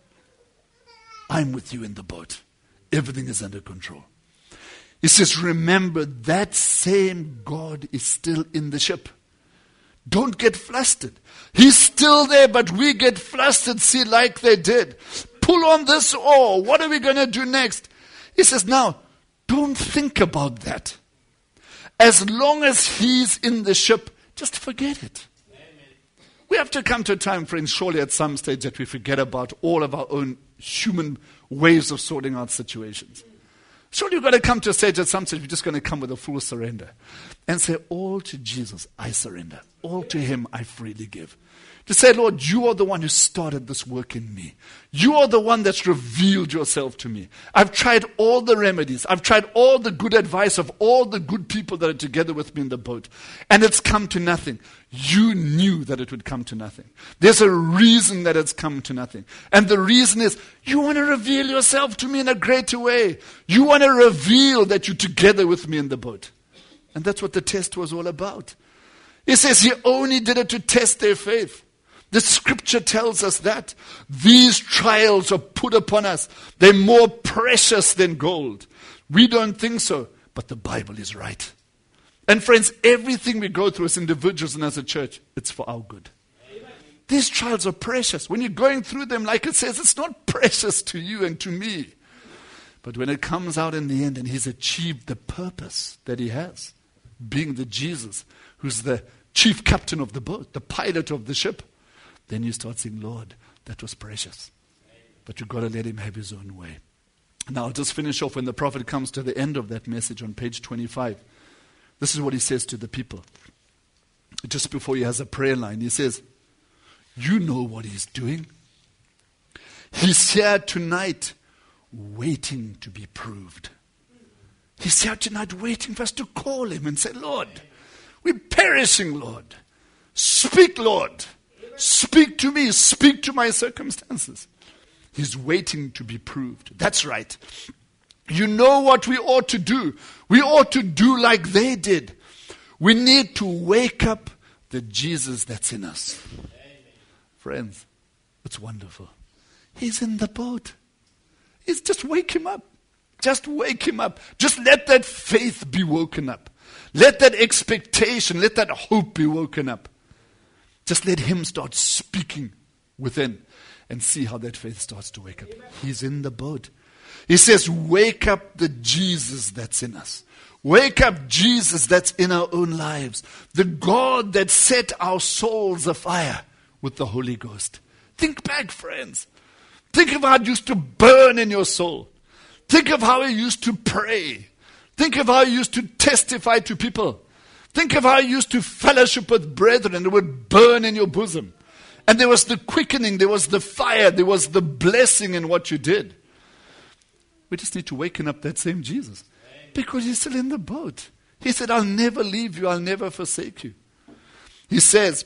I'm with you in the boat. Everything is under control. He says, remember, that same God is still in the ship. Don't get flustered. He's still there, but we get flustered, see, like they did. Pull on this oar. What are we going to do next? He says, now, don't think about that. As long as he's in the ship, just forget it. Amen. We have to come to a time, friends, surely at some stage, that we forget about all of our own human ways of sorting out situations. Surely you've got to come to a stage at some stage, we're just going to come with a full surrender and say, all to Jesus, I surrender. All to him, I freely give. To say, Lord, you are the one who started this work in me. You are the one that's revealed yourself to me. I've tried all the remedies. I've tried all the good advice of all the good people that are together with me in the boat. And it's come to nothing. You knew that it would come to nothing. There's a reason that it's come to nothing. And the reason is, you want to reveal yourself to me in a greater way. You want to reveal that you're together with me in the boat. And that's what the test was all about. He says he only did it to test their faith. The scripture tells us that these trials are put upon us. They're more precious than gold. We don't think so, but the Bible is right. And friends, everything we go through as individuals and as a church, it's for our good. Amen. These trials are precious. When you're going through them, like it says, it's not precious to you and to me. But when it comes out in the end and he's achieved the purpose that he has, being the Jesus who's the chief captain of the boat, the pilot of the ship, then you start saying, Lord, that was precious. But you've got to let him have his own way. Now I'll just finish off when the prophet comes to the end of that message on page 25. This is what he says to the people. Just before he has a prayer line, he says, you know what he's doing. He's here tonight waiting to be proved. He's here tonight waiting for us to call him and say, Lord, we're perishing, Lord. Speak, Lord. Speak to me. Speak to my circumstances. He's waiting to be proved. That's right. You know what we ought to do. We ought to do like they did. We need to wake up the Jesus that's in us. Amen. Friends, it's wonderful. He's in the boat. Just wake him up. Just wake him up. Just let that faith be woken up. Let that expectation, let that hope be woken up. Just let him start speaking within and see how that faith starts to wake up. He's in the boat. He says, wake up the Jesus that's in us. Wake up Jesus that's in our own lives. The God that set our souls afire with the Holy Ghost. Think back, friends. Think of how it used to burn in your soul. Think of how you used to pray. Think of how you used to testify to people. Think of how you used to fellowship with brethren and it would burn in your bosom. And there was the quickening, there was the fire, there was the blessing in what you did. We just need to waken up that same Jesus. Because he's still in the boat. He said, I'll never leave you, I'll never forsake you. He says,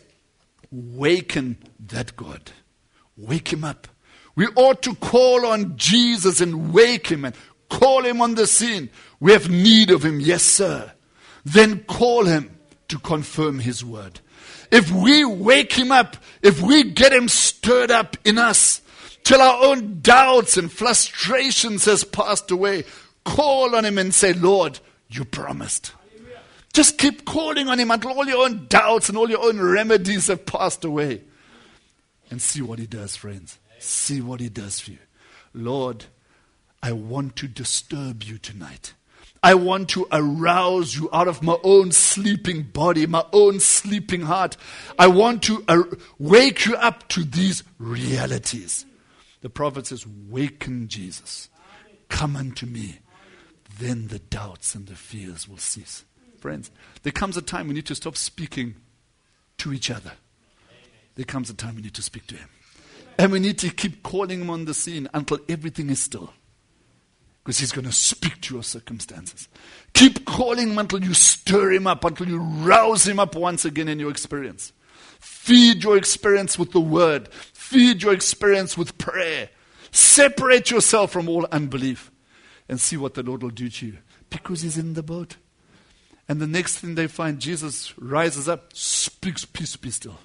waken that God. Wake him up. We ought to call on Jesus and wake him and call him on the scene. We have need of him, yes sir. Then call him to confirm his word. If we wake him up, if we get him stirred up in us, till our own doubts and frustrations has passed away, call on him and say, Lord, you promised. Just keep calling on him until all your own doubts and all your own remedies have passed away. And see what he does, friends. See what he does for you. Lord, I want to disturb you tonight. I want to arouse you out of my own sleeping body, my own sleeping heart. I want to wake you up to these realities. The prophet says, waken Jesus. Come unto me. Then the doubts and the fears will cease. Friends, there comes a time we need to stop speaking to each other. There comes a time we need to speak to him. And we need to keep calling him on the scene until everything is still. Because he's going to speak to your circumstances. Keep calling him until you stir him up, until you rouse him up once again in your experience. Feed your experience with the word. Feed your experience with prayer. Separate yourself from all unbelief. And see what the Lord will do to you. Because he's in the boat. And the next thing they find, Jesus rises up, speaks, peace be still.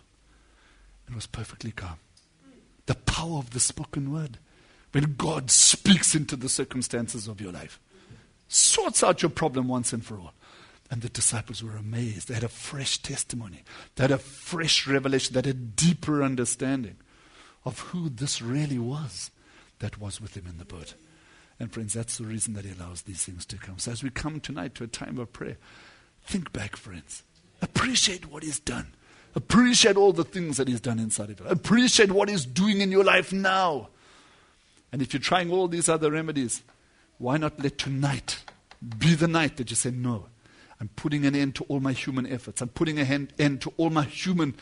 It was perfectly calm. The power of the spoken word. When God speaks into the circumstances of your life. Sorts out your problem once and for all. And the disciples were amazed. They had a fresh testimony. They had a fresh revelation. They had a deeper understanding of who this really was that was with him in the boat. And friends, that's the reason that he allows these things to come. So as we come tonight to a time of prayer, think back, friends. Appreciate what he's done. Appreciate all the things that he's done inside of you. Appreciate what he's doing in your life now. And if you're trying all these other remedies, why not let tonight be the night that you say, no, I'm putting an end to all my human efforts. I'm putting an end to all my human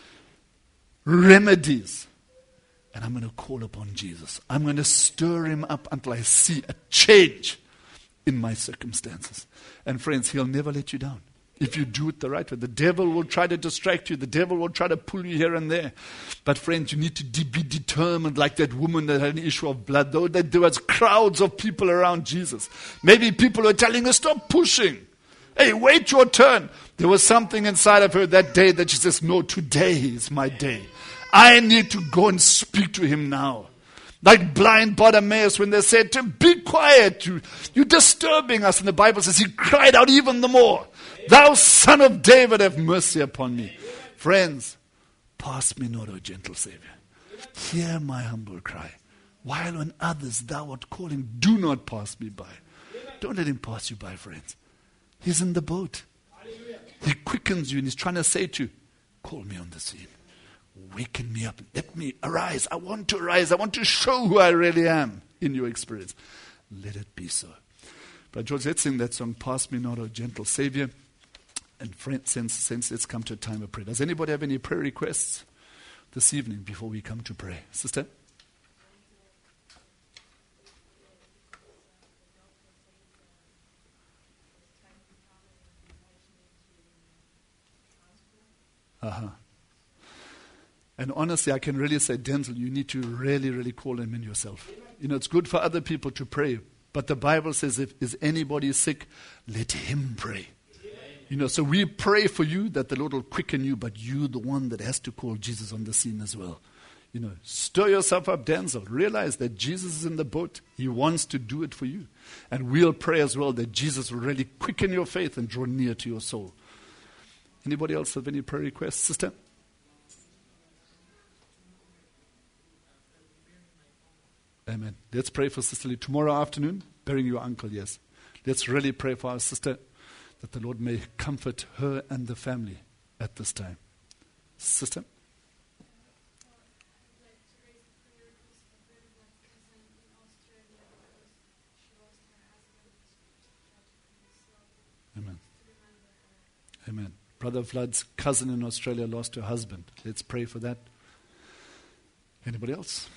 remedies. And I'm going to call upon Jesus. I'm going to stir him up until I see a change in my circumstances. And friends, he'll never let you down. If you do it the right way. The devil will try to distract you. The devil will try to pull you here and there. But friends, you need to be determined like that woman that had an issue of blood. Though that there was crowds of people around Jesus. Maybe people were telling her, stop pushing. Hey, wait your turn. There was something inside of her that day that she says, no, today is my day. I need to go and speak to him now. Like blind Bartimaeus when they said to him, be quiet, you're disturbing us. And the Bible says he cried out even the more. Thou son of David, have mercy upon me. Friends, pass me not, O gentle Savior. Hear my humble cry. While when others thou art calling, do not pass me by. Don't let him pass you by, friends. He's in the boat. He quickens you and he's trying to say to you, call me on the scene. Waken me up. Let me arise. I want to arise. I want to show who I really am in your experience. Let it be so. But George, let's sing that song, Pass Me Not, O Gentle Savior. And friends, since let's come to a time of prayer. Does anybody have any prayer requests this evening before we come to pray? Sister? Uh-huh. And honestly, I can really say, Denzel, you need to really, really call him in yourself. You know, it's good for other people to pray. But the Bible says if is anybody sick, let him pray. You know, so we pray for you that the Lord will quicken you, but you the one that has to call Jesus on the scene as well. You know, stir yourself up, Denzel. Realize that Jesus is in the boat. He wants to do it for you. And we'll pray as well that Jesus will really quicken your faith and draw near to your soul. Anybody else have any prayer requests? Sister? Amen. Let's pray for Sister Lee. Tomorrow afternoon, burying your uncle, yes. Let's really pray for our sister that the Lord may comfort her and the family at this time. Sister? Brother Vlad's cousin in Australia lost her husband. Let's pray for that. Anybody else?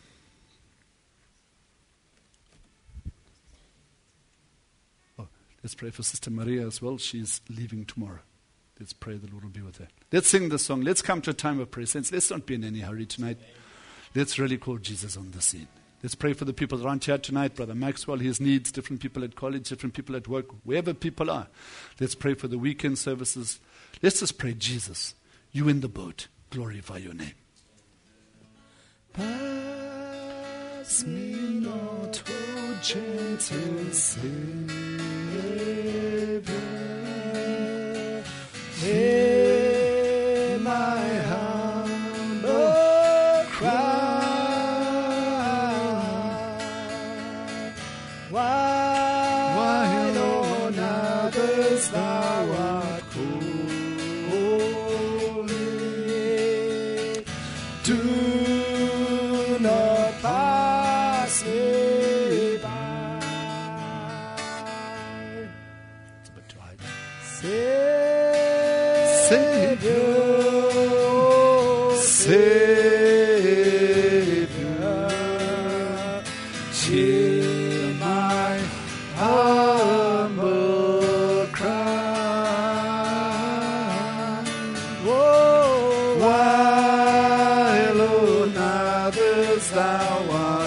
Oh, let's pray for Sister Maria as well. She's leaving tomorrow. Let's pray the Lord will be with her. Let's sing this song. Let's come to a time of prayer. Saints, let's not be in any hurry tonight. Let's really call Jesus on the scene. Let's pray for the people around here tonight. Brother Maxwell, his needs, different people at college, different people at work, wherever people are. Let's pray for the weekend services. Let's just pray, Jesus, you in the boat, glorify your name. Pass me not, O gentle Savior, hear my humble cry. While on others thou art holy, do not pass me by. It's a bit too high. Savior, Savior, hear my humble cry. Oh, while on others thou art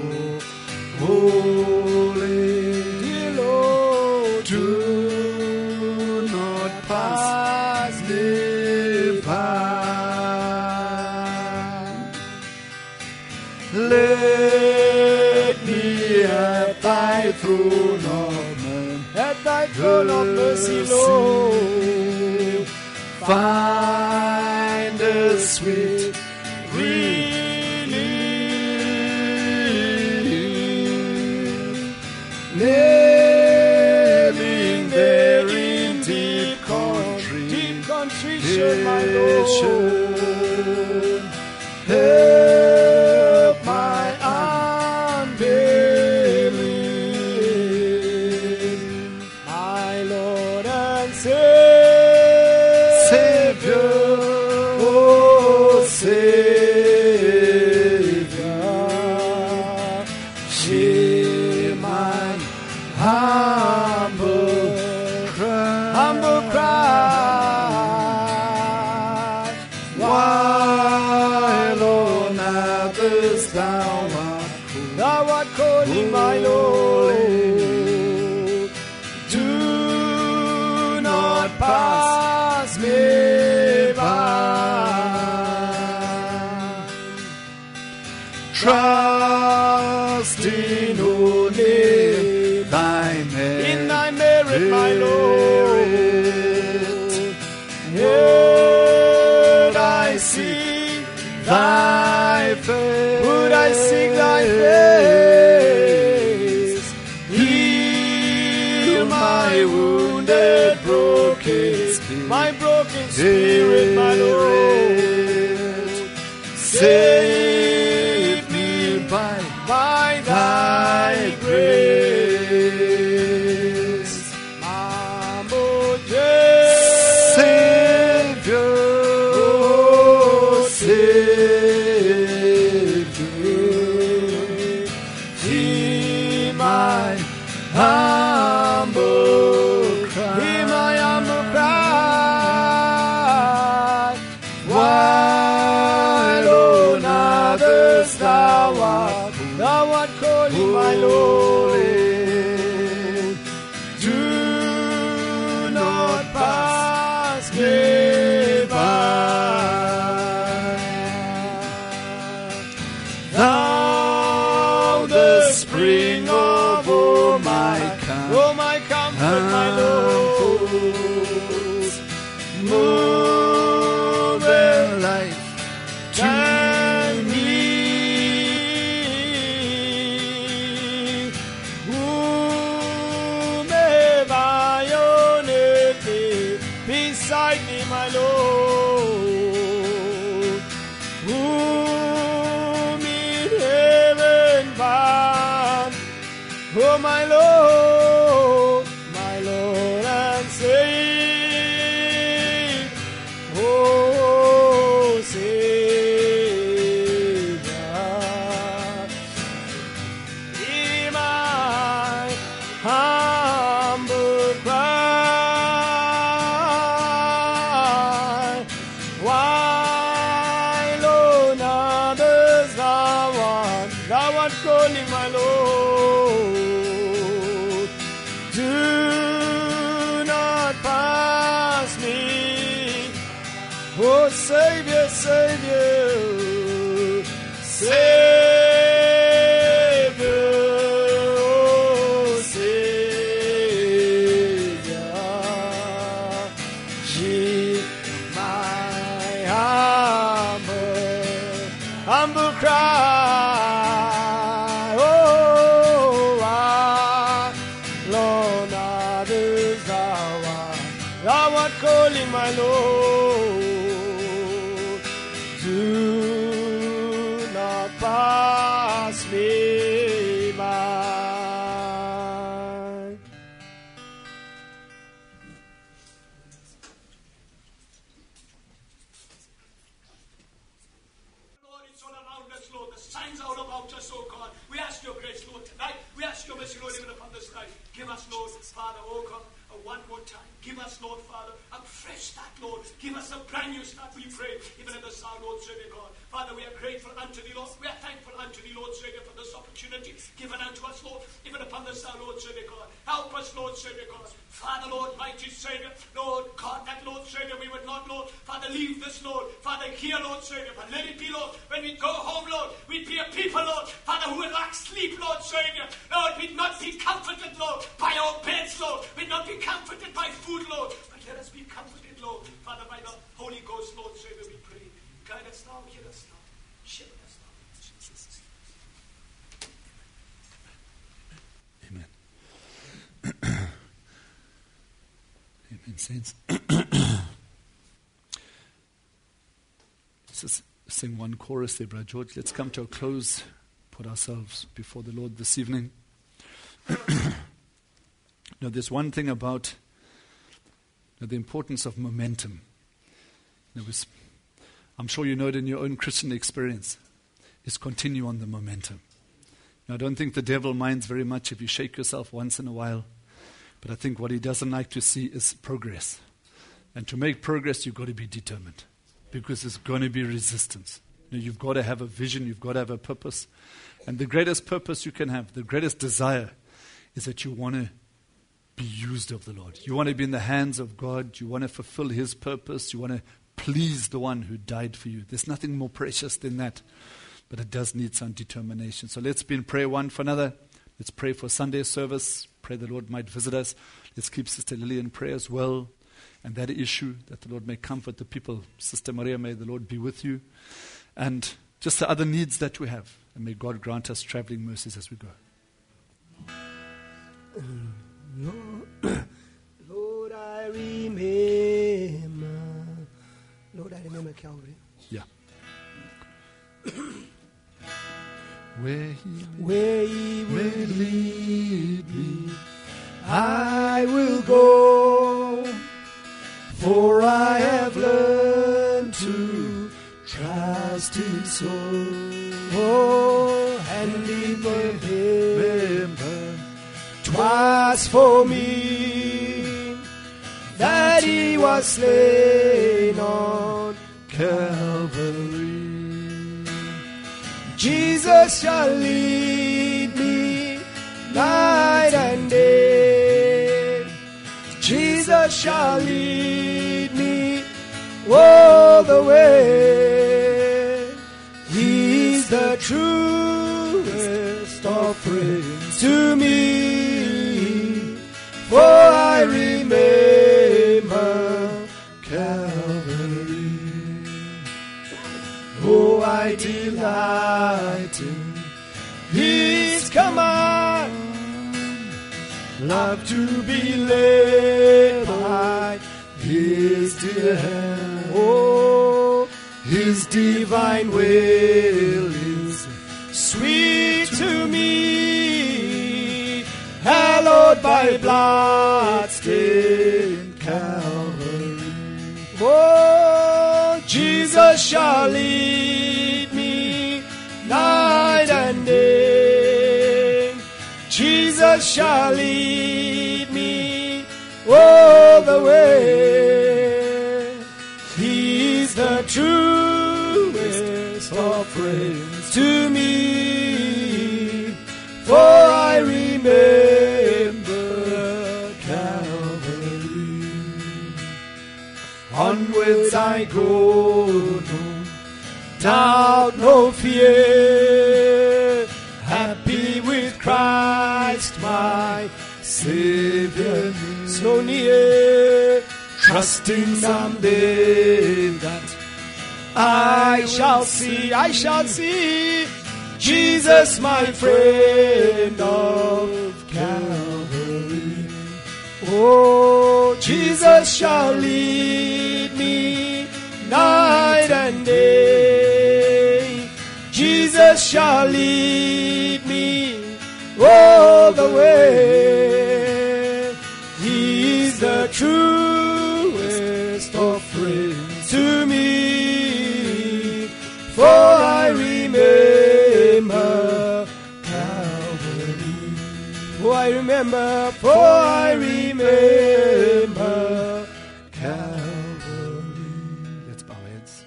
holy, dear Lord, do not pass me by. Let me at thy throne of mercy, At thy throne of mercy, Lord, find a sweet relief, kneeling there in deep contrition, my Lord. Help my unbelief, My Lord and Savior, oh Savior, hear my humble cry. While on others thou art calling, my Lord, do not pass me by. Trusting only thy merit, in thy merit, my Lord, would I seek thy face, would I seek thy face, heal my wounded, broken spirit, my broken spirit, my Lord, save me by thy grace, Mambo Savior, oh Savior, hear my humble cry. Hear my humble cry. While on others thou art calling, my Lord, do not pass me by. Thou, the spring of all my oh my comfort, my Lord, move in life to me. beside me, my Lord, whom in heaven bound, oh my Lord and Savior, Savior, Savior, Savior, oh Savior, hear my humble cry, oh, Lord, others thou art calling my Lord, do not pass me by. Lord, it's all around us, Lord. The signs are all about us, oh God. We ask your grace, Lord, tonight. We ask your mercy, Lord, even upon this night. Give us, Lord, Father, oh God, one more time. Give us, Lord, Father, a fresh start, Lord. Give us a brand new start, we pray, even at the sound, Lord, Savior God. Father, we are grateful unto thee, Lord. We are thankful unto thee, Lord, Savior, for this opportunity given unto us, Lord, even upon the sound, Lord, Savior God. Help us, Lord, Savior God. Father, Lord, mighty Savior, Lord, God, that, Lord, Savior, we would not, Lord, Father, leave this, Lord, Father, here, Lord, Savior, but let it be, Lord, when we go home, Lord, we be a people, Lord, Father, who will not sleep, Lord, Savior, Lord, we'd not be comforted, Lord, by our beds, Lord, we'd not be comforted by food, Lord, but let us be comforted, Lord, Father, by the Holy Ghost, Lord, Savior, we pray. Guide us now, hear us now, shepherd us now, Jesus. Amen. Amen, saints. Let's just sing one chorus there, Brother George. Let's come to a close, put ourselves before the Lord this evening. Now, there's one thing about the importance of momentum. I'm sure you know it in your own Christian experience, is continue on the momentum. Now, I don't think the devil minds very much if you shake yourself once in a while, but I think what he doesn't like to see is progress. And to make progress, you've got to be determined, because there's going to be resistance. You've got to have a vision, you've got to have a purpose. And the greatest purpose you can have, the greatest desire, is that you want to be used of the Lord. You want to be in the hands of God. You want to fulfill His purpose. You want to please the one who died for you. There's nothing more precious than that. But it does need some determination. So let's be in prayer one for another. Let's pray for Sunday service. Pray the Lord might visit us. Let's keep Sister Lily in prayer as well. And that issue, that the Lord may comfort the people. Sister Maria, may the Lord be with you. And just the other needs that we have. And may God grant us traveling mercies as we go. Lord, I remember Calvary. Yeah. Where He will lead me, I will go, for I have learned to trust His soul. Oh, and remember, 'twas for me that He was slain on Calvary. Jesus shall lead me night and day. Jesus shall lead me all the way. He's the truest of friends to me, for I remember Calvary. Oh, I delight in His command, love to be led by His dear hand. Oh, His divine will is sweet to me, hallowed by blood-stained Calvary. Oh, Jesus shall lead me night and day. Jesus shall lead me all the way. He's the truest of friends to me, for I remember Calvary. Onward onwards I go, no doubt, no fear. Happy with Christ, my Savior, so near. Trusting someday that I shall see Jesus, my friend of Calvary. Oh, Jesus shall lead me night and day. Jesus shall lead me all the way. He is the truest of friends to me, for I remember Calvary. For I remember Calvary. Let's bow our heads.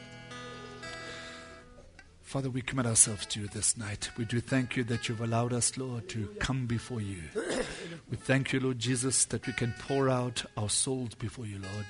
Father, we commit ourselves to you this night. We do thank you that you've allowed us, Lord, to come before you. We thank you, Lord Jesus, that we can pour out our souls before you, Lord.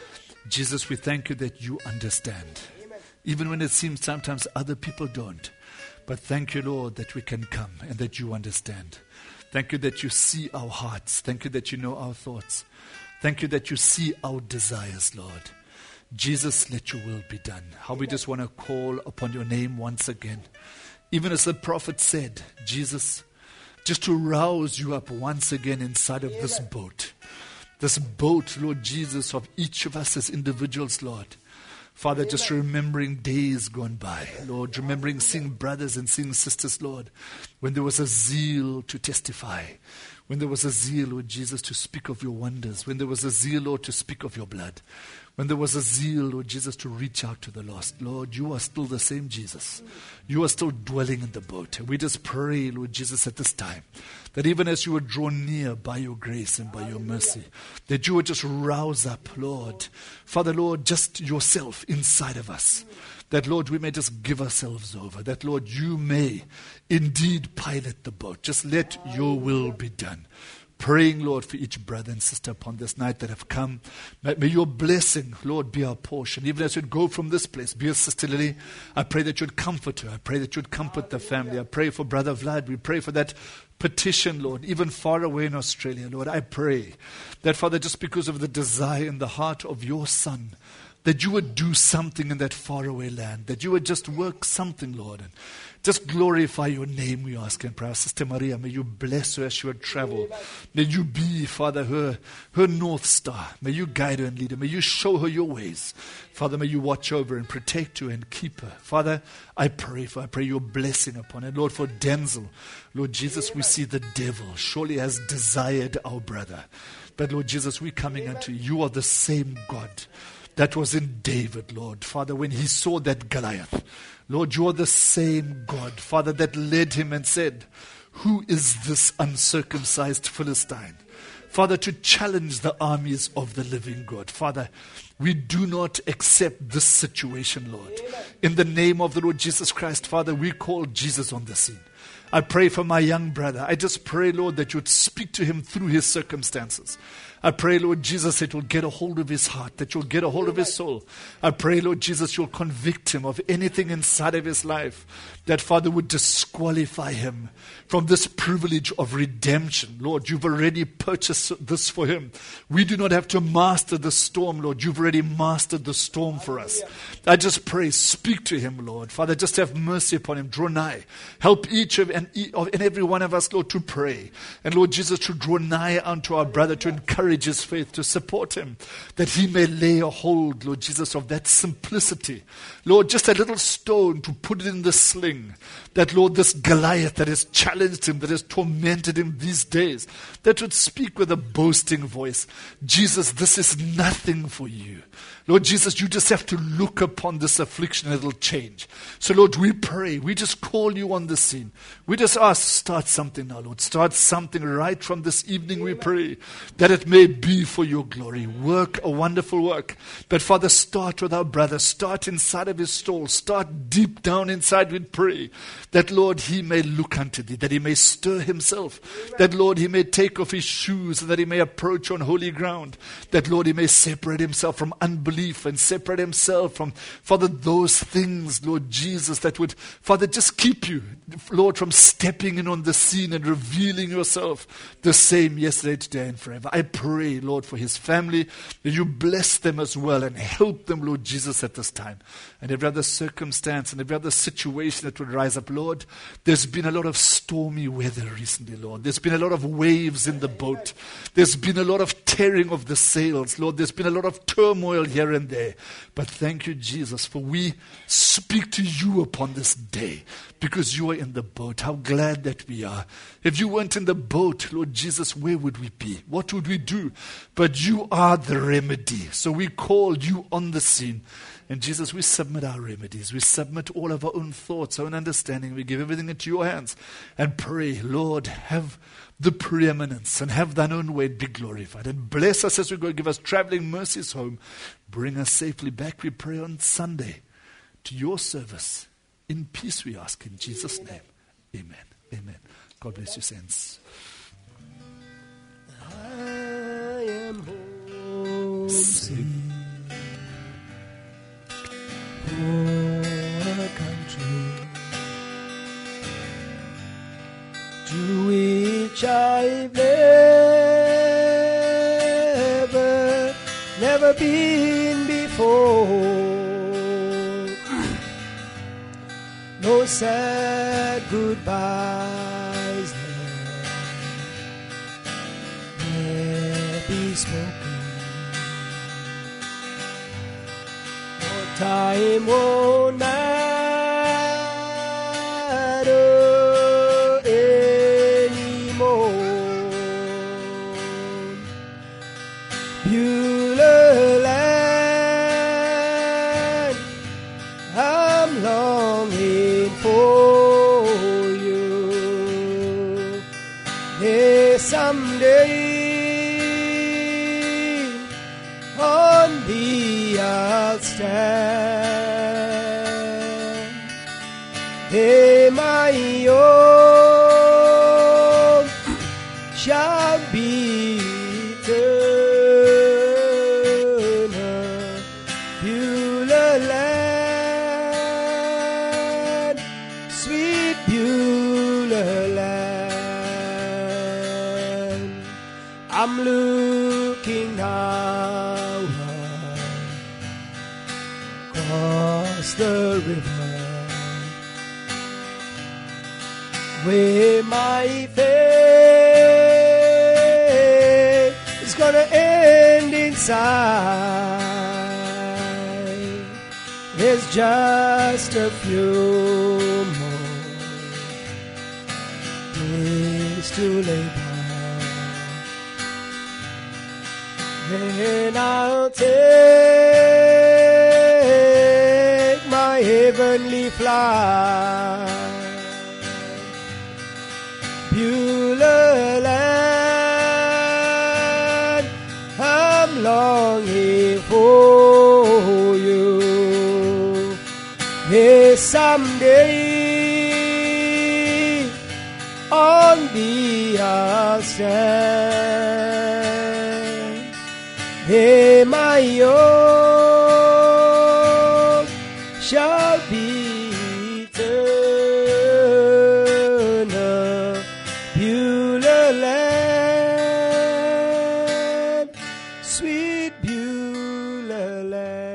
Jesus, we thank you that you understand, even when it seems sometimes other people don't. But thank you, Lord, that we can come and that you understand. Thank you that you see our hearts. Thank you that you know our thoughts. Thank you that you see our desires, Lord. Jesus, let your will be done. How we just want to call upon your name once again. Even as the prophet said, Jesus, just to rouse you up once again inside of this boat. This boat, Lord Jesus, of each of us as individuals, Lord. Father, just remembering days gone by, Lord, remembering seeing brothers and seeing sisters, Lord, when there was a zeal to testify, when there was a zeal, Lord Jesus, to speak of your wonders, when there was a zeal, Lord, to speak of your blood, when there was a zeal, Lord Jesus, to reach out to the lost. Lord, you are still the same Jesus. You are still dwelling in the boat. And we just pray, Lord Jesus, at this time, that even as you are drawn near by your grace and by your mercy, that you would just rouse up, Lord, Father, Lord, just yourself inside of us. That, Lord, we may just give ourselves over. That, Lord, you may indeed pilot the boat. Just let your will be done. Praying, Lord, for each brother and sister upon this night that have come. May your blessing, Lord, be our portion. Even as we go from this place, be with Sister Lily. I pray that you'd comfort her. I pray that you'd comfort the family. I pray for Brother Vlad. We pray for that petition, Lord, even far away in Australia. Lord, I pray that, Father, just because of the desire in the heart of your Son, that you would do something in that faraway land, that you would just work something, Lord, and just glorify your name, we ask and pray. Sister Maria, may you bless her as she would travel. May you be, Father, her North Star. May you guide her and lead her. May you show her your ways. Father, may you watch over and protect her and keep her. Father, I pray your blessing upon her. Lord, for Denzel, Lord Jesus, we see the devil surely has desired our brother. But Lord Jesus, we're coming unto you. You are the same God that was in David, Lord. Father, when he saw that Goliath, Lord, you are the same God, Father, that led him and said, who is this uncircumcised Philistine? Father, to challenge the armies of the living God. Father, we do not accept this situation, Lord. In the name of the Lord Jesus Christ, Father, we call Jesus on the scene. I pray for my young brother. I just pray, Lord, that you would speak to him through his circumstances. I pray, Lord Jesus, that you'll get a hold of his heart, that you'll get a hold of his soul. I pray, Lord Jesus, you'll convict him of anything inside of his life that, Father, would disqualify him from this privilege of redemption. Lord, you've already purchased this for him. We do not have to master the storm, Lord. You've already mastered the storm for us. I just pray, speak to him, Lord. Father, just have mercy upon him. Draw nigh. Help each and every one of us, Lord, to pray. And Lord Jesus, to draw nigh unto our brother, to encourage his faith, to support him, that he may lay a hold, Lord Jesus, of that simplicity. Lord, just a little stone to put it in the sling. That, Lord, this Goliath that has challenged him, that has tormented him these days, that would speak with a boasting voice. Jesus, this is nothing for you. Lord Jesus, you just have to look upon this affliction and it'll change. So, Lord, we pray. We just call you on the scene. We just ask, start something now, Lord. Start something right from this evening, we pray, that it may may be for your glory. Work a wonderful work. But Father, start with our brother. Start inside of his stall. Start deep down inside. We pray that, Lord, he may look unto thee, that he may stir himself, that, Lord, he may take off his shoes, and that he may approach on holy ground, that, Lord, he may separate himself from unbelief and separate himself from, Father, those things, Lord Jesus, that would, Father, just keep you, Lord, from stepping in on the scene and revealing yourself the same yesterday, today, and forever. I pray, Lord, for his family, that you bless them as well and help them, Lord Jesus, at this time. And every other circumstance and every other situation that would rise up, Lord, there's been a lot of stormy weather recently, Lord. There's been a lot of waves in the boat. There's been a lot of tearing of the sails, Lord. There's been a lot of turmoil here and there. But thank you, Jesus, for we speak to you upon this day because you are in the boat. How glad that we are. If you weren't in the boat, Lord Jesus, where would we be? What would we do? But you are the remedy. So we call you on the scene. And Jesus, we submit our remedies. We submit all of our own thoughts, our own understanding. We give everything into your hands and pray, Lord, have the preeminence and have thine own way be glorified. And bless us as we go. Give us traveling mercies home. Bring us safely back, we pray, on Sunday to your service. In peace we ask, in Jesus' name. Amen. Amen. God bless you, saints. I am homesick for a country to which I've never been before. No sad goodbyes there be spoken. No time won't matter anymore. Beulah land, I'm longing for you. Yes, someday on thee I'll stand. Hey, my own shall be eternal. Beulah land, sweet Beulah land. I'm looking now across the river where my faith is gonna end inside. There's just a few more days to labor. Then I'll take my heavenly flight. Beulah land, I'm longing for you. Yes, someday on thee I'll stand. Hey, my own shall be eternal. Beulah land, sweet Beulah land.